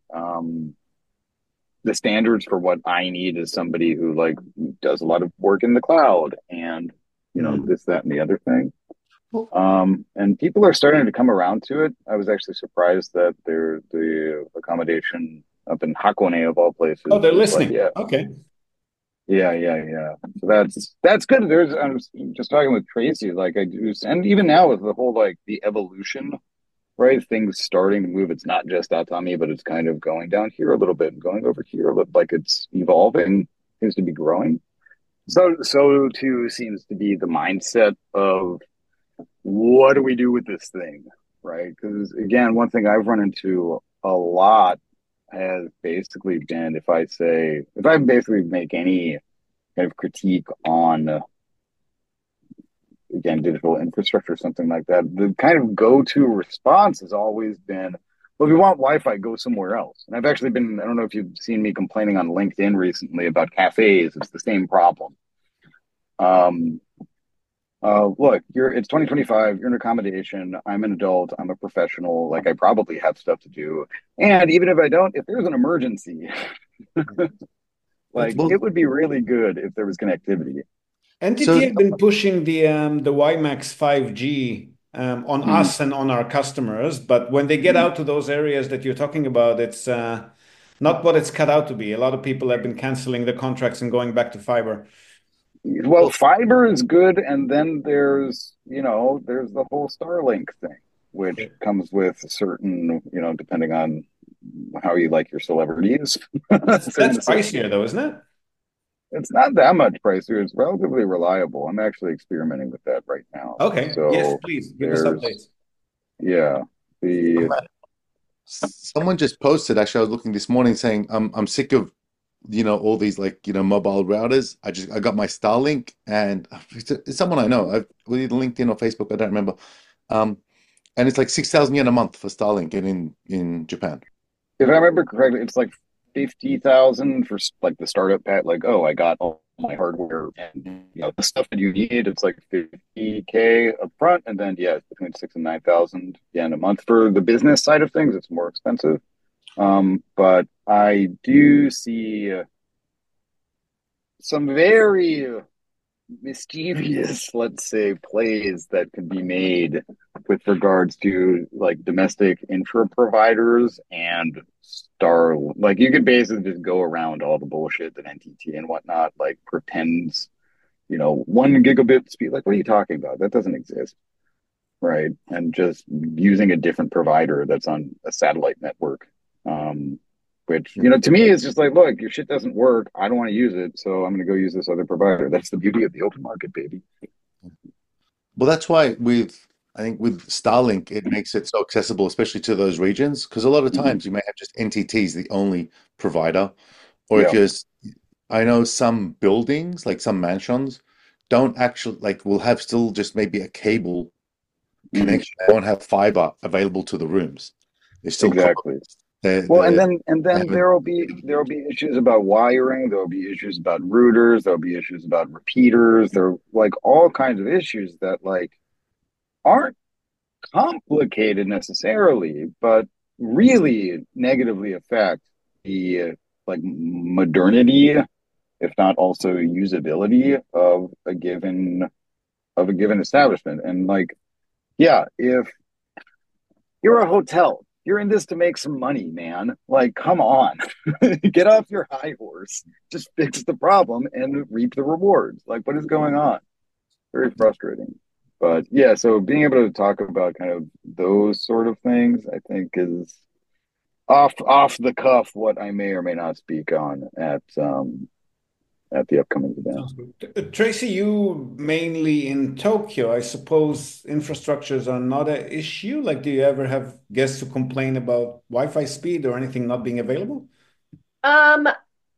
A: um the standards for what I need as somebody who like does a lot of work in the cloud and you know
E: Mm.
A: this, that, and the other thing. Um, and people are starting to come around to it. I was actually surprised that there the accommodation up in Hakone of all places
E: Oh, they're
A: was like,
E: listening.
A: yeah,
E: Okay.
A: Yeah, yeah, yeah. So that's that's good. There's I was just talking with Tracy, like I do, and even now with the whole like the evolution, right? Things starting to move. It's not just autonomy, but it's kind of going down here a little bit and going over here a little, like it's evolving, seems to be growing. So so too seems to be the mindset of what do we do with this thing, right? Because again, one thing I've run into a lot has basically been if I say if I basically make any kind of critique on uh, again digital infrastructure or something like that, the kind of go-to response has always been, well, if you want Wi-Fi, go somewhere else. And I've actually been, I don't know if you've seen me complaining on LinkedIn recently about cafes. It's the same problem. Um, uh, look, you're it's twenty twenty-five, you're in accommodation, I'm an adult, I'm a professional, like I probably have stuff to do. And even if I don't, if there's an emergency, like
B: Well,
A: it would be really good if there was connectivity.
C: N T T
B: so
C: has been pushing the um, the WiMAX five G um, on
A: Mm,
C: us and on our customers, but when they get
A: mm.
C: out to those areas that you're talking about, it's uh, not what it's cut out to be. A lot of people have been canceling the contracts and going back to fiber.
A: Well, fiber is good, and then there's, you know, there's the whole Starlink thing, which comes with certain, you know, depending on how you like your celebrities,
C: That's
A: certain
C: that's
A: associations.
C: pricier though, isn't it?
A: It's not that much pricier. It's relatively reliable. I'm actually experimenting with that right now.
C: Okay. Yes,
A: So
C: please give us
A: there's,
C: updates.
A: yeah, the
B: someone just posted, actually, I was looking this morning saying, I'm I'm sick of, you know, all these like, you know, mobile routers. I just I got my Starlink and it's, it's someone I know. I've either LinkedIn or Facebook, I don't remember. Um, and it's like six thousand yen a month for Starlink in in, in Japan.
A: if I remember correctly, it's like fifty thousand for like the startup pack. Like, oh, I got all my hardware and you know the stuff that you need. It's like fifty k up front, and then yeah, it's between six and nine thousand yen a month for the business side of things. It's more expensive, um, but I do see uh, some very mischievous, let's say, plays that could be made with regards to like domestic infra providers and Star. Like you could basically just go around all the bullshit that N T T and whatnot like pretends, you know, one gigabit speed. Like, what are you talking about? That doesn't exist, right? And just using a different provider that's on a satellite network. Um, which, you know, to me is just like, look, your shit doesn't work. I don't want to use it, so I'm going to go use this other provider. That's the beauty of the open market, baby.
B: Well, that's why with I think with Starlink, it makes it so accessible, especially to those regions, because a lot of
A: Mhm.
B: times you may have just N T T is the only provider, or if
A: Yeah,
B: you're, s- I know some buildings, like some mansions, don't actually like will have still just maybe a cable
A: mhm.
B: connection. They won't have fiber available to the rooms. They're still copper.
A: Exactly.
B: They're,
A: Well, and
B: they're,
A: then and
B: they
A: then
B: haven't.
A: there will be there will be issues about wiring. There will be issues about routers. There will be issues about repeaters. There are like all kinds of issues that like aren't complicated necessarily, but really negatively affect the uh, like modernity, if not also usability of a given of a given establishment. And like, yeah, if you're a hotel, you're in this to make some money, man. Like, come on, get off your high horse, just fix the problem and reap the rewards. Like, what is going on? Very frustrating. But yeah, so being able to talk about kind of those sort of things, I think is off off the cuff what I may or may not speak on at um at the upcoming event.
C: Sounds good. Uh, Tracy, you mainly in Tokyo. I suppose infrastructures are not an issue. Like, do you ever have guests who complain about Wi-Fi speed or anything not being available?
D: Um,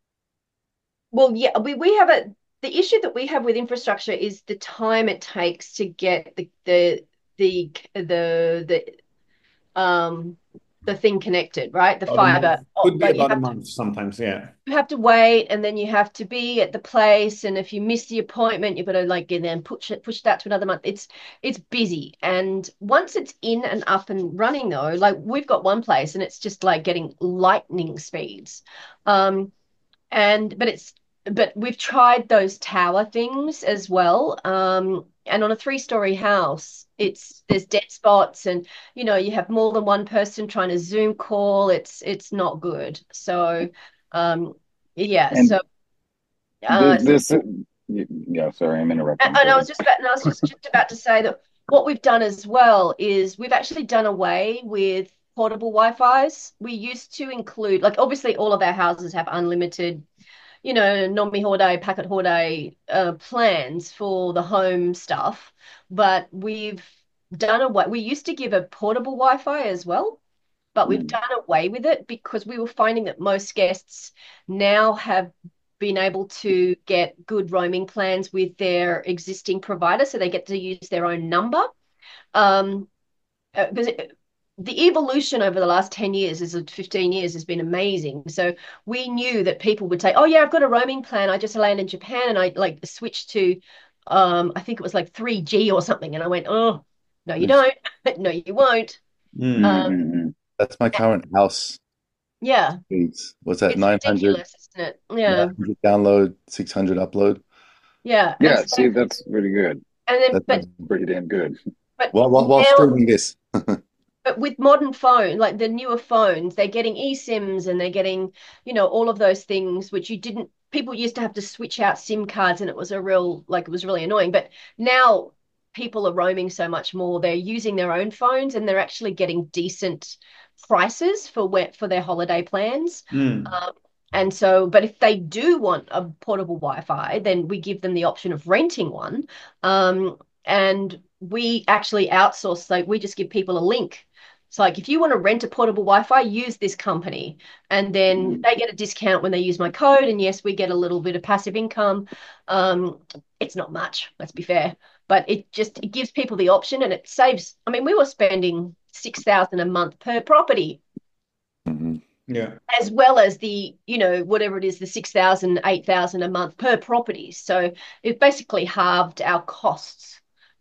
D: well, yeah, we, we have a the issue that we have with infrastructure is the time it takes to get the the the the the um the thing connected, right? The
C: About a month.
D: fiber. Oh,
C: Could be
D: like you
C: about a
D: have to
C: month sometimes, yeah.
D: you have to wait, and then you have to be at the place, and if you miss the appointment, you've got to like get then push it push that to another month. It's it's busy, and once it's in and up and running though, like we've got one place, and it's just like getting lightning speeds. Um, and but it's but we've tried those tower things as well. Um, and on a three-story house, it's there's dead spots, and you know you have more than one person trying to Zoom call. It's it's not good. So, um, yeah.
A: And
D: So Uh,
A: This, this yeah, sorry, I'm
D: And,
A: interrupting.
D: and
A: Go
D: I
A: ahead.
D: was just about, and I was just, just about to say that what we've done as well is we've actually done away with portable Wi-Fi's. We used to include, like, obviously all of our houses have unlimited, you know, Nomi Horde, Packet Horde uh, plans for the home stuff, but we've done away. We used to give a portable Wi-Fi as well, but we've
A: Mm,
D: done away with it because we were finding that most guests now have been able to get good roaming plans with their existing provider, so they get to use their own number. Um, uh, because it, the evolution over the last ten years is fifteen years has been amazing. So we knew that people would say, oh yeah, I've got a roaming plan. I just landed in Japan and I like switched to um I think it was like three G or something. And I went, oh no, you don't. No, you won't.
C: Mm.
A: mm,
D: Um,
A: mm, mm.
B: That's my current house
D: yeah,
B: speeds. What's that?
D: it's
B: nine hundred,
D: ridiculous, isn't it? Yeah.
B: nine hundred download, six hundred upload.
D: Yeah. And
A: Yeah,
D: so,
A: see, that's pretty good.
D: and then,
B: That's
D: but,
A: Pretty damn good.
D: but
B: while, while, while
D: now,
B: streaming this.
D: but with modern phone, like the newer phones, they're getting eSIMs and they're getting, you know, all of those things, which you didn't, people used to have to switch out SIM cards and it was a real, like, it was really annoying. But now people are roaming so much more. They're using their own phones and they're actually getting decent prices for where, for their holiday plans.
C: Mm.
D: Um, and so, but if they do want a portable Wi-Fi, then we give them the option of renting one. Um, and we actually outsource, like we just give people a link. It's like if you want to rent a portable Wi-Fi, use this company, and then
A: Mm,
D: they get a discount when they use my code. And yes, we get a little bit of passive income. Um, it's not much, let's be fair, but it just it gives people the option, and it saves. I mean, we were spending six thousand a month per property,
B: Mhm.
C: Yeah.
D: as well as the, you know, whatever it is, the six thousand, eight thousand a month per property. So it basically halved our costs,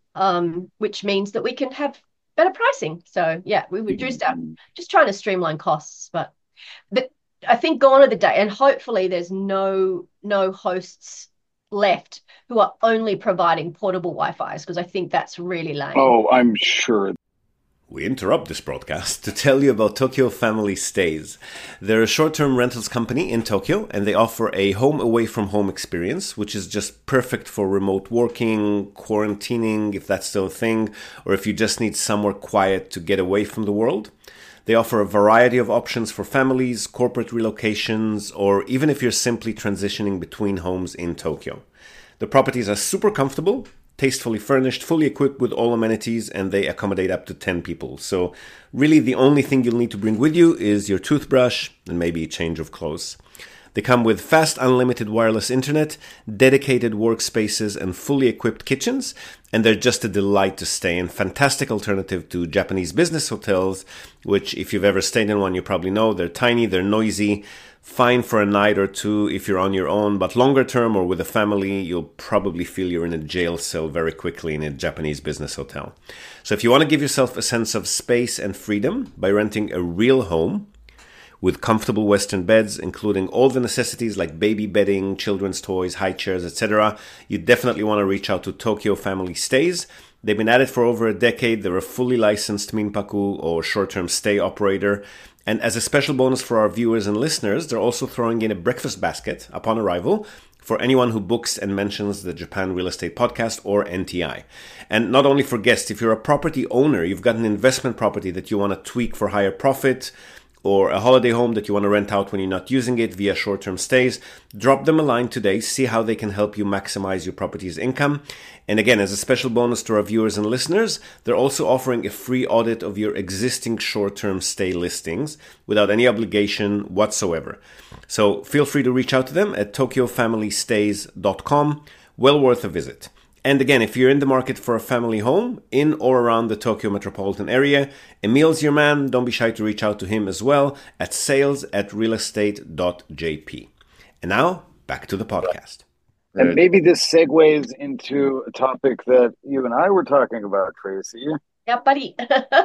D: um, which means that we can have better pricing. So yeah, we
A: mm,
D: reduced our,
A: mm.
D: just trying to streamline costs. But the, I think gone are the day, and hopefully there's no no hosts left who are only providing portable Wi-Fi's, because I think that's really lame.
A: Oh, I'm sure.
E: We interrupt this broadcast to tell you about Tokyo Family Stays. They're a short-term rentals company in Tokyo, and they offer a home away from home experience, which is just perfect for remote working, quarantining, if that's still a thing, or if you just need somewhere quiet to get away from the world. They offer a variety of options for families, corporate relocations, or even if you're simply transitioning between homes in Tokyo. The properties are super comfortable, tastefully furnished, fully equipped with all amenities, and they accommodate up to ten people. So really the only thing you'll need to bring with you is your toothbrush and maybe a change of clothes. They come with fast unlimited wireless internet, dedicated workspaces, and fully equipped kitchens, and they're just a delight to stay in. Fantastic alternative to Japanese business hotels, which if you've ever stayed in one, you probably know they're tiny, they're noisy, fine for a night or two if you're on your own, but longer term or with a family, you'll probably feel you're in a jail cell very quickly in a Japanese business hotel. So if you want to give yourself a sense of space and freedom by renting a real home with comfortable Western beds, including all the necessities like baby bedding, children's toys, high chairs, et cetera, you definitely want to reach out to Tokyo Family Stays. They've been at it for over a decade. They're a fully licensed minpaku or short-term stay operator. And as a special bonus for our viewers and listeners, they're also throwing in a breakfast basket upon arrival for anyone who books and mentions the Japan Real Estate Podcast or N T I. And not only for guests, if you're a property owner, you've got an investment property that you want to tweak for higher profit, or a holiday home that you want to rent out when you're not using it via short-term stays, drop them a line today, see how they can help you maximize your property's income. And again, as a special bonus to our viewers and listeners, they're also offering a free audit of your existing short-term stay listings without any obligation whatsoever. So feel free to reach out to them at tokyo family stays dot com. Well worth a visit. And again, if you're in the market for a family home in or around the Tokyo metropolitan area, Emil's your man. Don't be shy to reach out to him as well at sales at realestate.jp. And now, back to the podcast.
A: And maybe this segues into a topic that you and I were talking about, Tracy.
D: Yeah, buddy.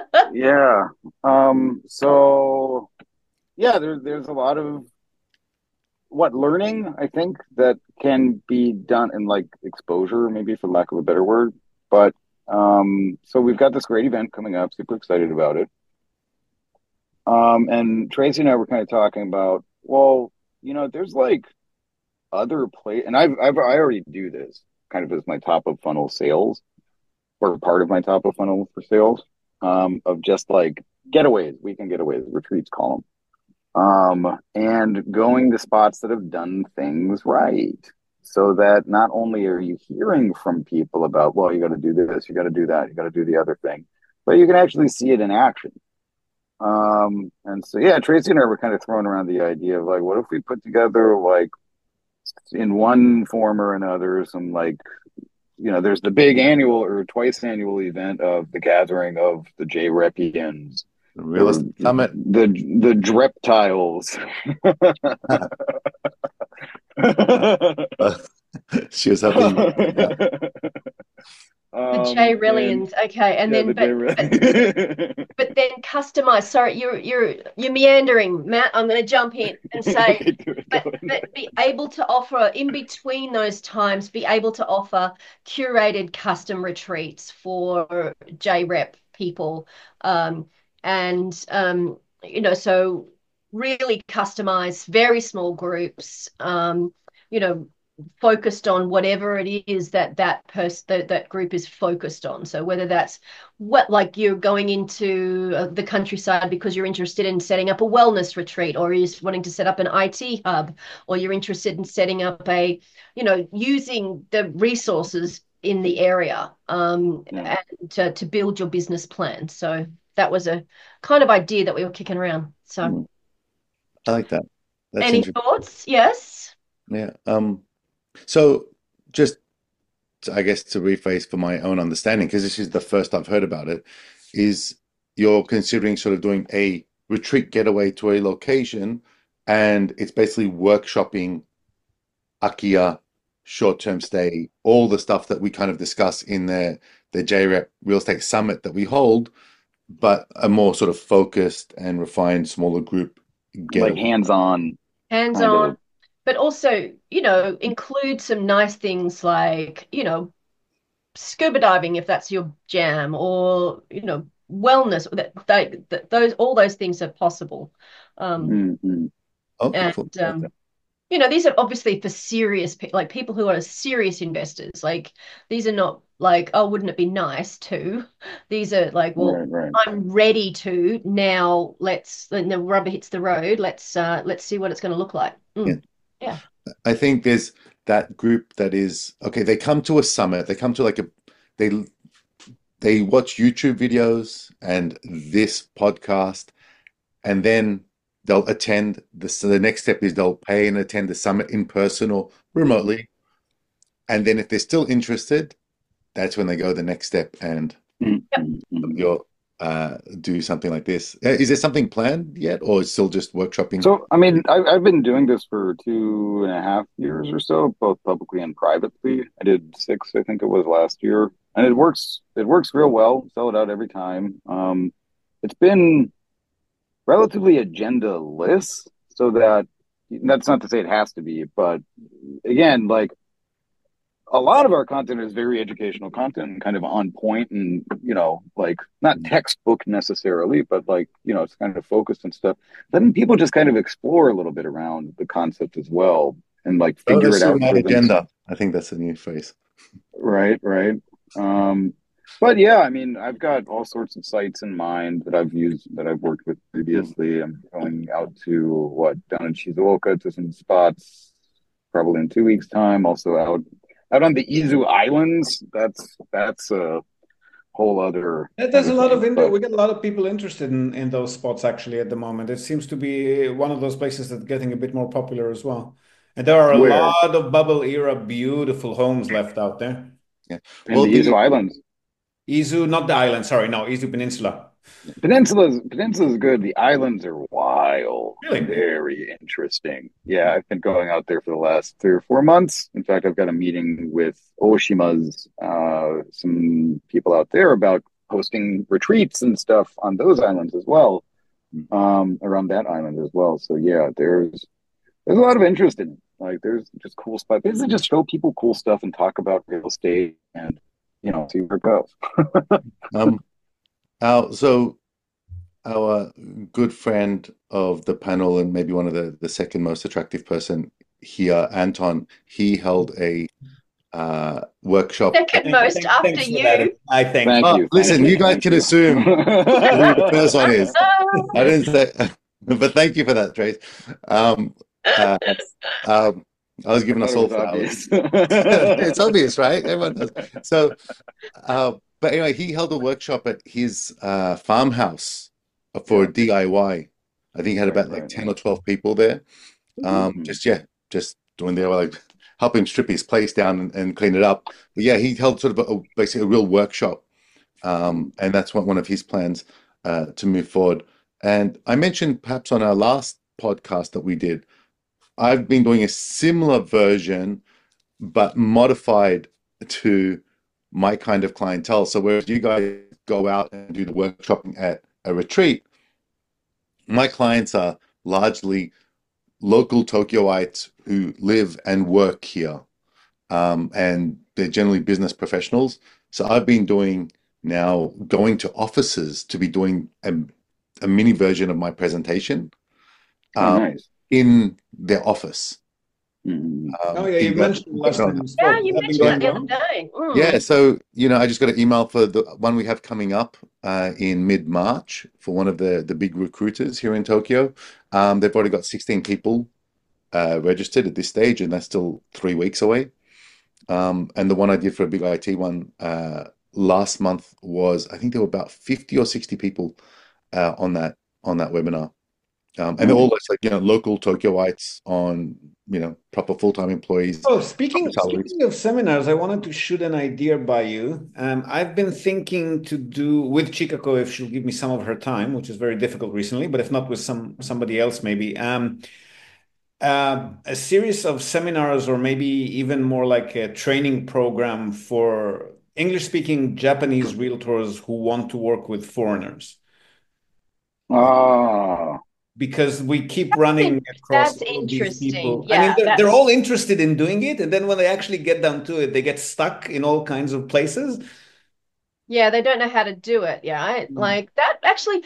A: Yeah. Um, so, yeah, there, there's a lot of what learning, I think, that can be done in like exposure, maybe for lack of a better word. But um, so we've got this great event coming up, super excited about it. Um, and Tracy and I were kind of talking about, well, you know, there's like other place, and I've, I've I already do this kind of as my top of funnel sales or part of my top of funnel for sales, um, of just like getaways, weekend getaways, retreats, call them. Um, and going to spots that have done things right, so that not only are you hearing from people about, well, you got to do this, you got to do that, you got to do the other thing, but you can actually see it in action. Um, and so, yeah, Tracy and I were kind of throwing around the idea of like, what if we put together like in one form or another, some like, you know, there's the big annual or twice annual event of the gathering of the J-Repians,
B: Real
A: or
B: estate summit.
A: the the Dreptiles.
B: She was hoping. Yeah.
D: The
A: Um,
D: J
A: and
D: Rillians, okay, and
A: yeah,
D: then
A: the
D: but but
A: J.
D: but then customize. Sorry, you're you're you're meandering, Matt. I'm going to jump in and say,
A: Okay, do it, go
D: but
A: ahead.
D: but be able to offer in between those times, be able to offer curated custom retreats for J Rep people, um, and um, you know, so really customize very small groups, um, you know, focused on whatever it is that that person that, that group is focused on. So whether that's what, like you're going into uh, the countryside because you're interested in setting up a wellness retreat, or you're wanting to set up an I T hub, or you're interested in setting up a, you know, using the resources in the area, um,
A: Yeah.
D: and to, to build your business plan. So that was a kind of idea that we were kicking around. So
A: Mm.
B: I like that. That's
D: any
B: interesting.
D: thoughts? Yes.
B: Yeah. Um, so just I guess to rephrase for my own understanding, because this is the first I've heard about it, is you're considering sort of doing a retreat getaway to a location, and it's basically workshopping Akia, short-term stay, all the stuff that we kind of discuss in the the J REP Real Estate Summit that we hold, but a more sort of focused and refined, smaller group
A: Like
B: getaway.
A: hands-on
D: Hands
A: kind
D: on,
A: of.
D: but also, you know, include some nice things like, you know, scuba diving if that's your jam, or, you know, wellness. That they, that those all those things are possible. Um,
A: Mm-hmm.
B: Oh,
D: and
B: cool.
D: um, you know, these are obviously for serious pe- like people who are serious investors. Like these are not like, oh, wouldn't it be nice to? These are like, well,
A: Right, right.
D: I'm ready to now. Let's when the rubber hits the road. Let's uh, let's see what it's going to look like.
B: Yeah.
D: Mm, yeah.
B: I think there's that group that is okay. They come to a summit. They come to like a they they watch YouTube videos and this podcast, and then they'll attend the so the next step is they'll pay and attend the summit in person or remotely. And then if they're still interested, that's when they go the next step and
A: Mm-hmm.
B: you'll uh, do something like this. Uh, Is there something planned yet, or is still just workshopping?
A: So, I mean, I, I've been doing this for two and a half years or so, both publicly and privately. I did six, I think it was last year, and it works. It works real well. Sell it out every time. Um, it's been relatively agenda-less, so that that's not to say it has to be, but again, like a lot of our content is very educational content and kind of on point, and you know, like not textbook necessarily, but like, you know, it's kind of focused and stuff. Then people just kind of explore a little bit around the concept as well and like
B: Oh,
A: figure
B: let's
A: it
B: see
A: out
B: my
A: for them.
B: agenda. I think that's a new phrase.
A: Right, right. Um, but yeah, I mean, I've got all sorts of sites in mind that I've used, that I've worked with previously. I'm going out to what, down in Shizuoka to some spots probably in two weeks' time. Also out out on the Izu Islands. That's that's a whole other
C: Yeah,
A: kind
C: there's a
A: of
C: lot of
A: thing.
C: Indo.
A: But
C: We get a lot of people interested in in those spots actually at the moment. It seems to be one of those places that's getting a bit more popular as well. And there are a
A: where
C: lot of bubble era beautiful homes left out there.
B: Yeah.
A: in
B: Well,
A: the Izu
B: the
A: Islands.
C: Izu, not the island, sorry, no, Izu Peninsula.
A: Peninsula's Peninsula's good. The islands are wild,
C: Really?
A: very interesting. Yeah, I've been going out there for the last three or four months. In fact, I've got a meeting with Oshima's uh, some people out there about hosting retreats and stuff on those islands as well, um, around that island as well. So yeah, there's there's a lot of interest in it. Like there's just cool stuff. Basically, just show people cool stuff and talk about real estate and you know see where it goes.
B: um our so our good friend of the panel and maybe one of the the second most attractive person here, Anton, he held a uh, workshop.
D: Second most
C: Thanks,
D: after
C: thanks for
D: you.
C: that. I thank
A: Thank
B: Oh,
A: you.
B: listen,
A: thank
B: you guys
A: thank
B: can assume who the first one is. I didn't say, but thank you for that, Trace. Um, uh, um, I was giving
A: I
B: us
A: thought
B: all
A: it was
B: flowers.
A: obvious.
B: It's obvious, right? Everyone does. So, uh, but anyway, he held a workshop at his uh, farmhouse for
A: Yeah.
B: D I Y. I think he had
A: Right,
B: about like
A: right,
B: ten
A: right.
B: or twelve people there. Um,
A: Mhm.
B: just, yeah, just doing their, like, help him strip his place down and, and clean it up. But yeah, he held sort of a, basically a real workshop. Um, and that's what one of his plans uh, to move forward. And I mentioned perhaps on our last podcast that we did, I've been doing a similar version, but modified to my kind of clientele. So whereas you guys go out and do the workshopping at a retreat, my clients are largely local Tokyoites who live and work here. Um, and they're generally business professionals. So I've been doing now going to offices to be doing a, a mini version of my presentation
A: Oh,
B: um,
A: nice.
B: in their office.
A: Mhm.
B: Um,
C: Oh yeah, you
B: being that-
C: mentioned last time we
D: Yeah,
C: spoke.
D: you
C: Has that been
D: mentioned
C: going
D: that the other
C: well?
D: day. Mm.
B: Yeah, so you know, I just got an email for the one we have coming up uh, in mid-March for one of the the big recruiters here in Tokyo. Um, they've already got sixteen people uh, registered at this stage, and that's still three weeks away. Um, and the one I did for a big I T one uh, last month was, I think there were about fifty or sixty people uh, on that on that webinar. Um, and they're all
A: Nice.
B: like, you know, local Tokyoites on, you know, proper full-time employees,
C: Oh,
B: proper
C: speaking
B: salaries.
C: speaking of seminars, I wanted to shoot an idea by you. Um, I've been thinking to do with Chikako if she'll give me some of her time, which is very difficult recently, but if not with some somebody else, maybe. Um, uh, a series of seminars, or maybe even more like a training program for English-speaking Japanese realtors who want to work with foreigners.
A: Ah,
C: Because we keep running across
D: That's
C: all of these
D: interesting.
C: people. I mean,
D: Yeah,
C: they're, they're
D: that's
C: all interested in doing it, and then when they actually get down to it, they get stuck in all kinds of places.
D: yeah, they don't know how to do it. Yeah, I, like that actually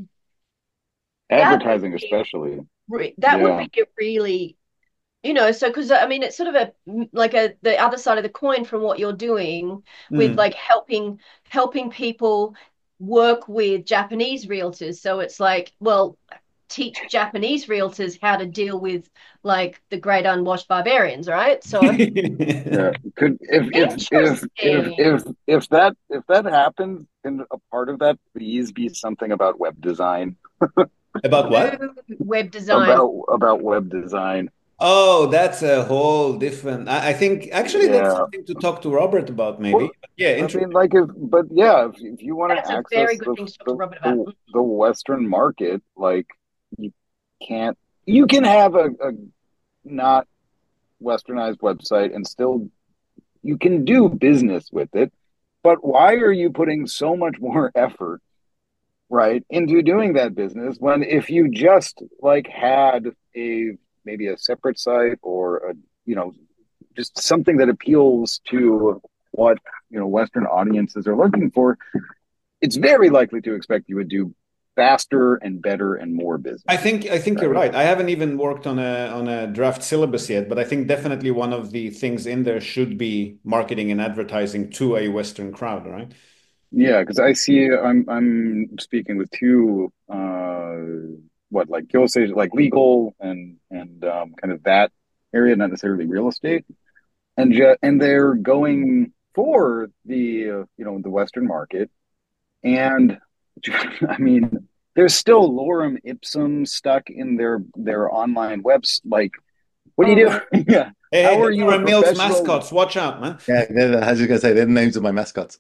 D: that would
A: advertising
D: be
A: especially.
D: re that would
A: Yeah.
D: be a really, you know, so because I mean it's sort of a like a the other side of the coin from what you're doing with
C: Mm.
D: like helping helping people work with Japanese realtors. So it's like, well, teach Japanese realtors how to deal with like the great unwashed barbarians, right? So
A: Yeah. Could if if if if
D: interesting.
A: if if that if that happens, can a part of that please be something about web design?
C: About what?
D: Ooh, web design.
A: About about web design.
C: Oh, that's a whole different. I, I think actually that's
A: Yeah.
C: something to talk to Robert about, maybe.
A: Well,
C: But yeah,
A: I mean,
C: interesting.
A: like if but yeah, if if you want to
D: That's a very
A: access
D: good
A: the
D: thing to talk to
A: the
D: Robert about.
A: the, the Western market, like you can't you can have a, a not westernized website and still you can do business with it, but why are you putting so much more effort, right, into doing that business when if you just like had a maybe a separate site or a you know just something that appeals to what you know Western audiences are looking for, it's very likely to expect you would do faster and better and more business.
C: I think I think you're
A: Right.
C: right. I haven't even worked on a on a draft syllabus yet, but I think definitely one of the things in there should be marketing and advertising to a Western crowd, right?
A: Yeah, because I see I'm I'm speaking with two uh what like Gyosei like legal and and um, kind of that area, not necessarily real estate, and ju and they're going for the uh, you know the Western market, and I mean there's still lorem ipsum stuck in their their online webs. Like, what do you
D: Oh,
A: do? Yeah,
C: Hey, hey,
A: how are
C: those
A: you
C: are
A: a
C: Emil's
A: professional?
C: mascots. Watch out, man.
B: Yeah, they're- I was just gonna say they're the names of my mascots.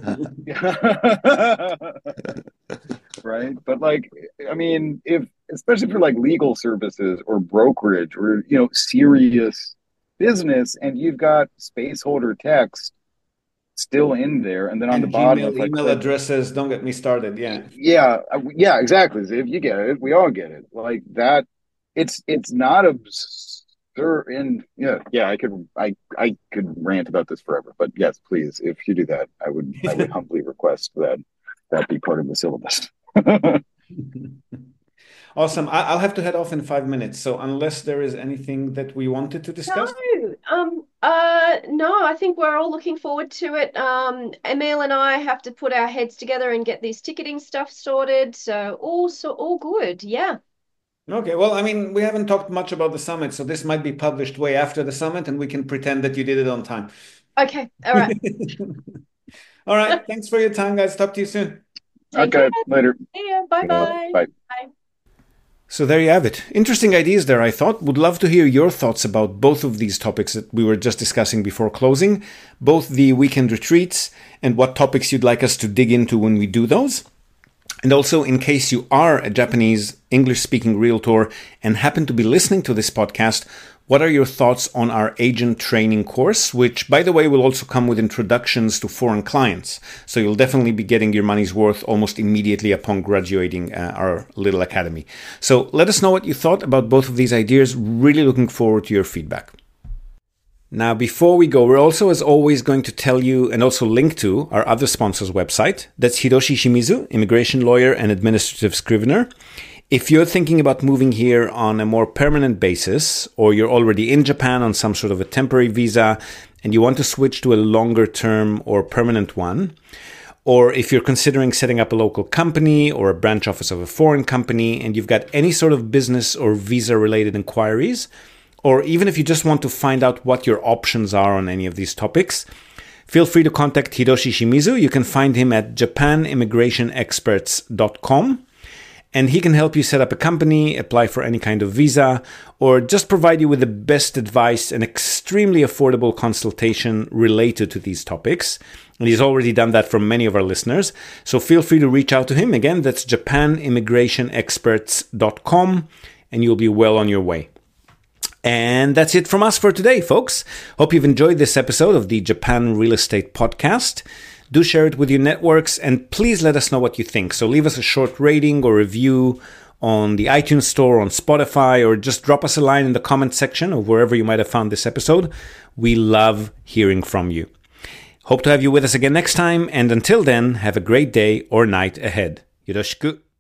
A: Right? But like, I mean, if especially for like legal services or brokerage or you know serious business, and you've got space holder text still in there, and then on the
C: And
A: bottom,
C: Gmail
A: if I
C: email
A: click,
C: addresses, don't get me started. Yeah.
A: yeah, uh, yeah, exactly. So if you get it, we all get it. Like that, it's it's not absurd. And yeah, yeah, I could I I could rant about this forever. But yes, please, if you do that, I would I would humbly request that that be part of the syllabus.
C: Awesome. I- I'll have to head off in five minutes. So unless there is anything that we wanted to discuss.
D: No, um, uh, no, I think we're all looking forward to it. Um, Emil and I have to put our heads together and get these ticketing stuff sorted. So all so all good. Yeah.
C: Okay, well, I mean, we haven't talked much about the summit, so this might be published way after the summit, and we can pretend that you did it on time.
D: Okay. All right.
C: All right. Thanks for your time, guys. Talk to you soon.
D: Take
A: Okay,
D: care.
A: later.
D: See ya. Bye-bye.
A: Bye.
D: Bye.
E: So there you have it. Interesting ideas there, I thought. Would love to hear your thoughts about both of these topics that we were just discussing before closing, both the weekend retreats and what topics you'd like us to dig into when we do those. And also, in case you are a Japanese English-speaking realtor and happen to be listening to this podcast, what are your thoughts on our agent training course, which, by the way, will also come with introductions to foreign clients. So you'll definitely be getting your money's worth almost immediately upon graduating uh, our little academy. So let us know what you thought about both of these ideas. Really looking forward to your feedback. Now, before we go, we're also, as always, going to tell you and also link to our other sponsor's website. That's Hiroshi Shimizu, immigration lawyer and administrative scrivener. If you're thinking about moving here on a more permanent basis, or you're already in Japan on some sort of a temporary visa and you want to switch to a longer term or permanent one, or if you're considering setting up a local company or a branch office of a foreign company and you've got any sort of business or visa related inquiries, or even if you just want to find out what your options are on any of these topics, feel free to contact Hiroshi Shimizu. You can find him at japan immigration experts dot com. And he can help you set up a company, apply for any kind of visa, or just provide you with the best advice and extremely affordable consultation related to these topics. And he's already done that for many of our listeners. So feel free to reach out to him. Again, that's japan immigration experts dot com, and you'll be well on your way. And that's it from us for today, folks. Hope you've enjoyed this episode of the Japan Real Estate Podcast. Do share it with your networks, and please let us know what you think. So leave us a short rating or review on the iTunes Store, on Spotify, or just drop us a line in the comment section of wherever you might have found this episode. We love hearing from you. Hope to have you with us again next time, and until then, have a great day or night ahead. Yoroshiku.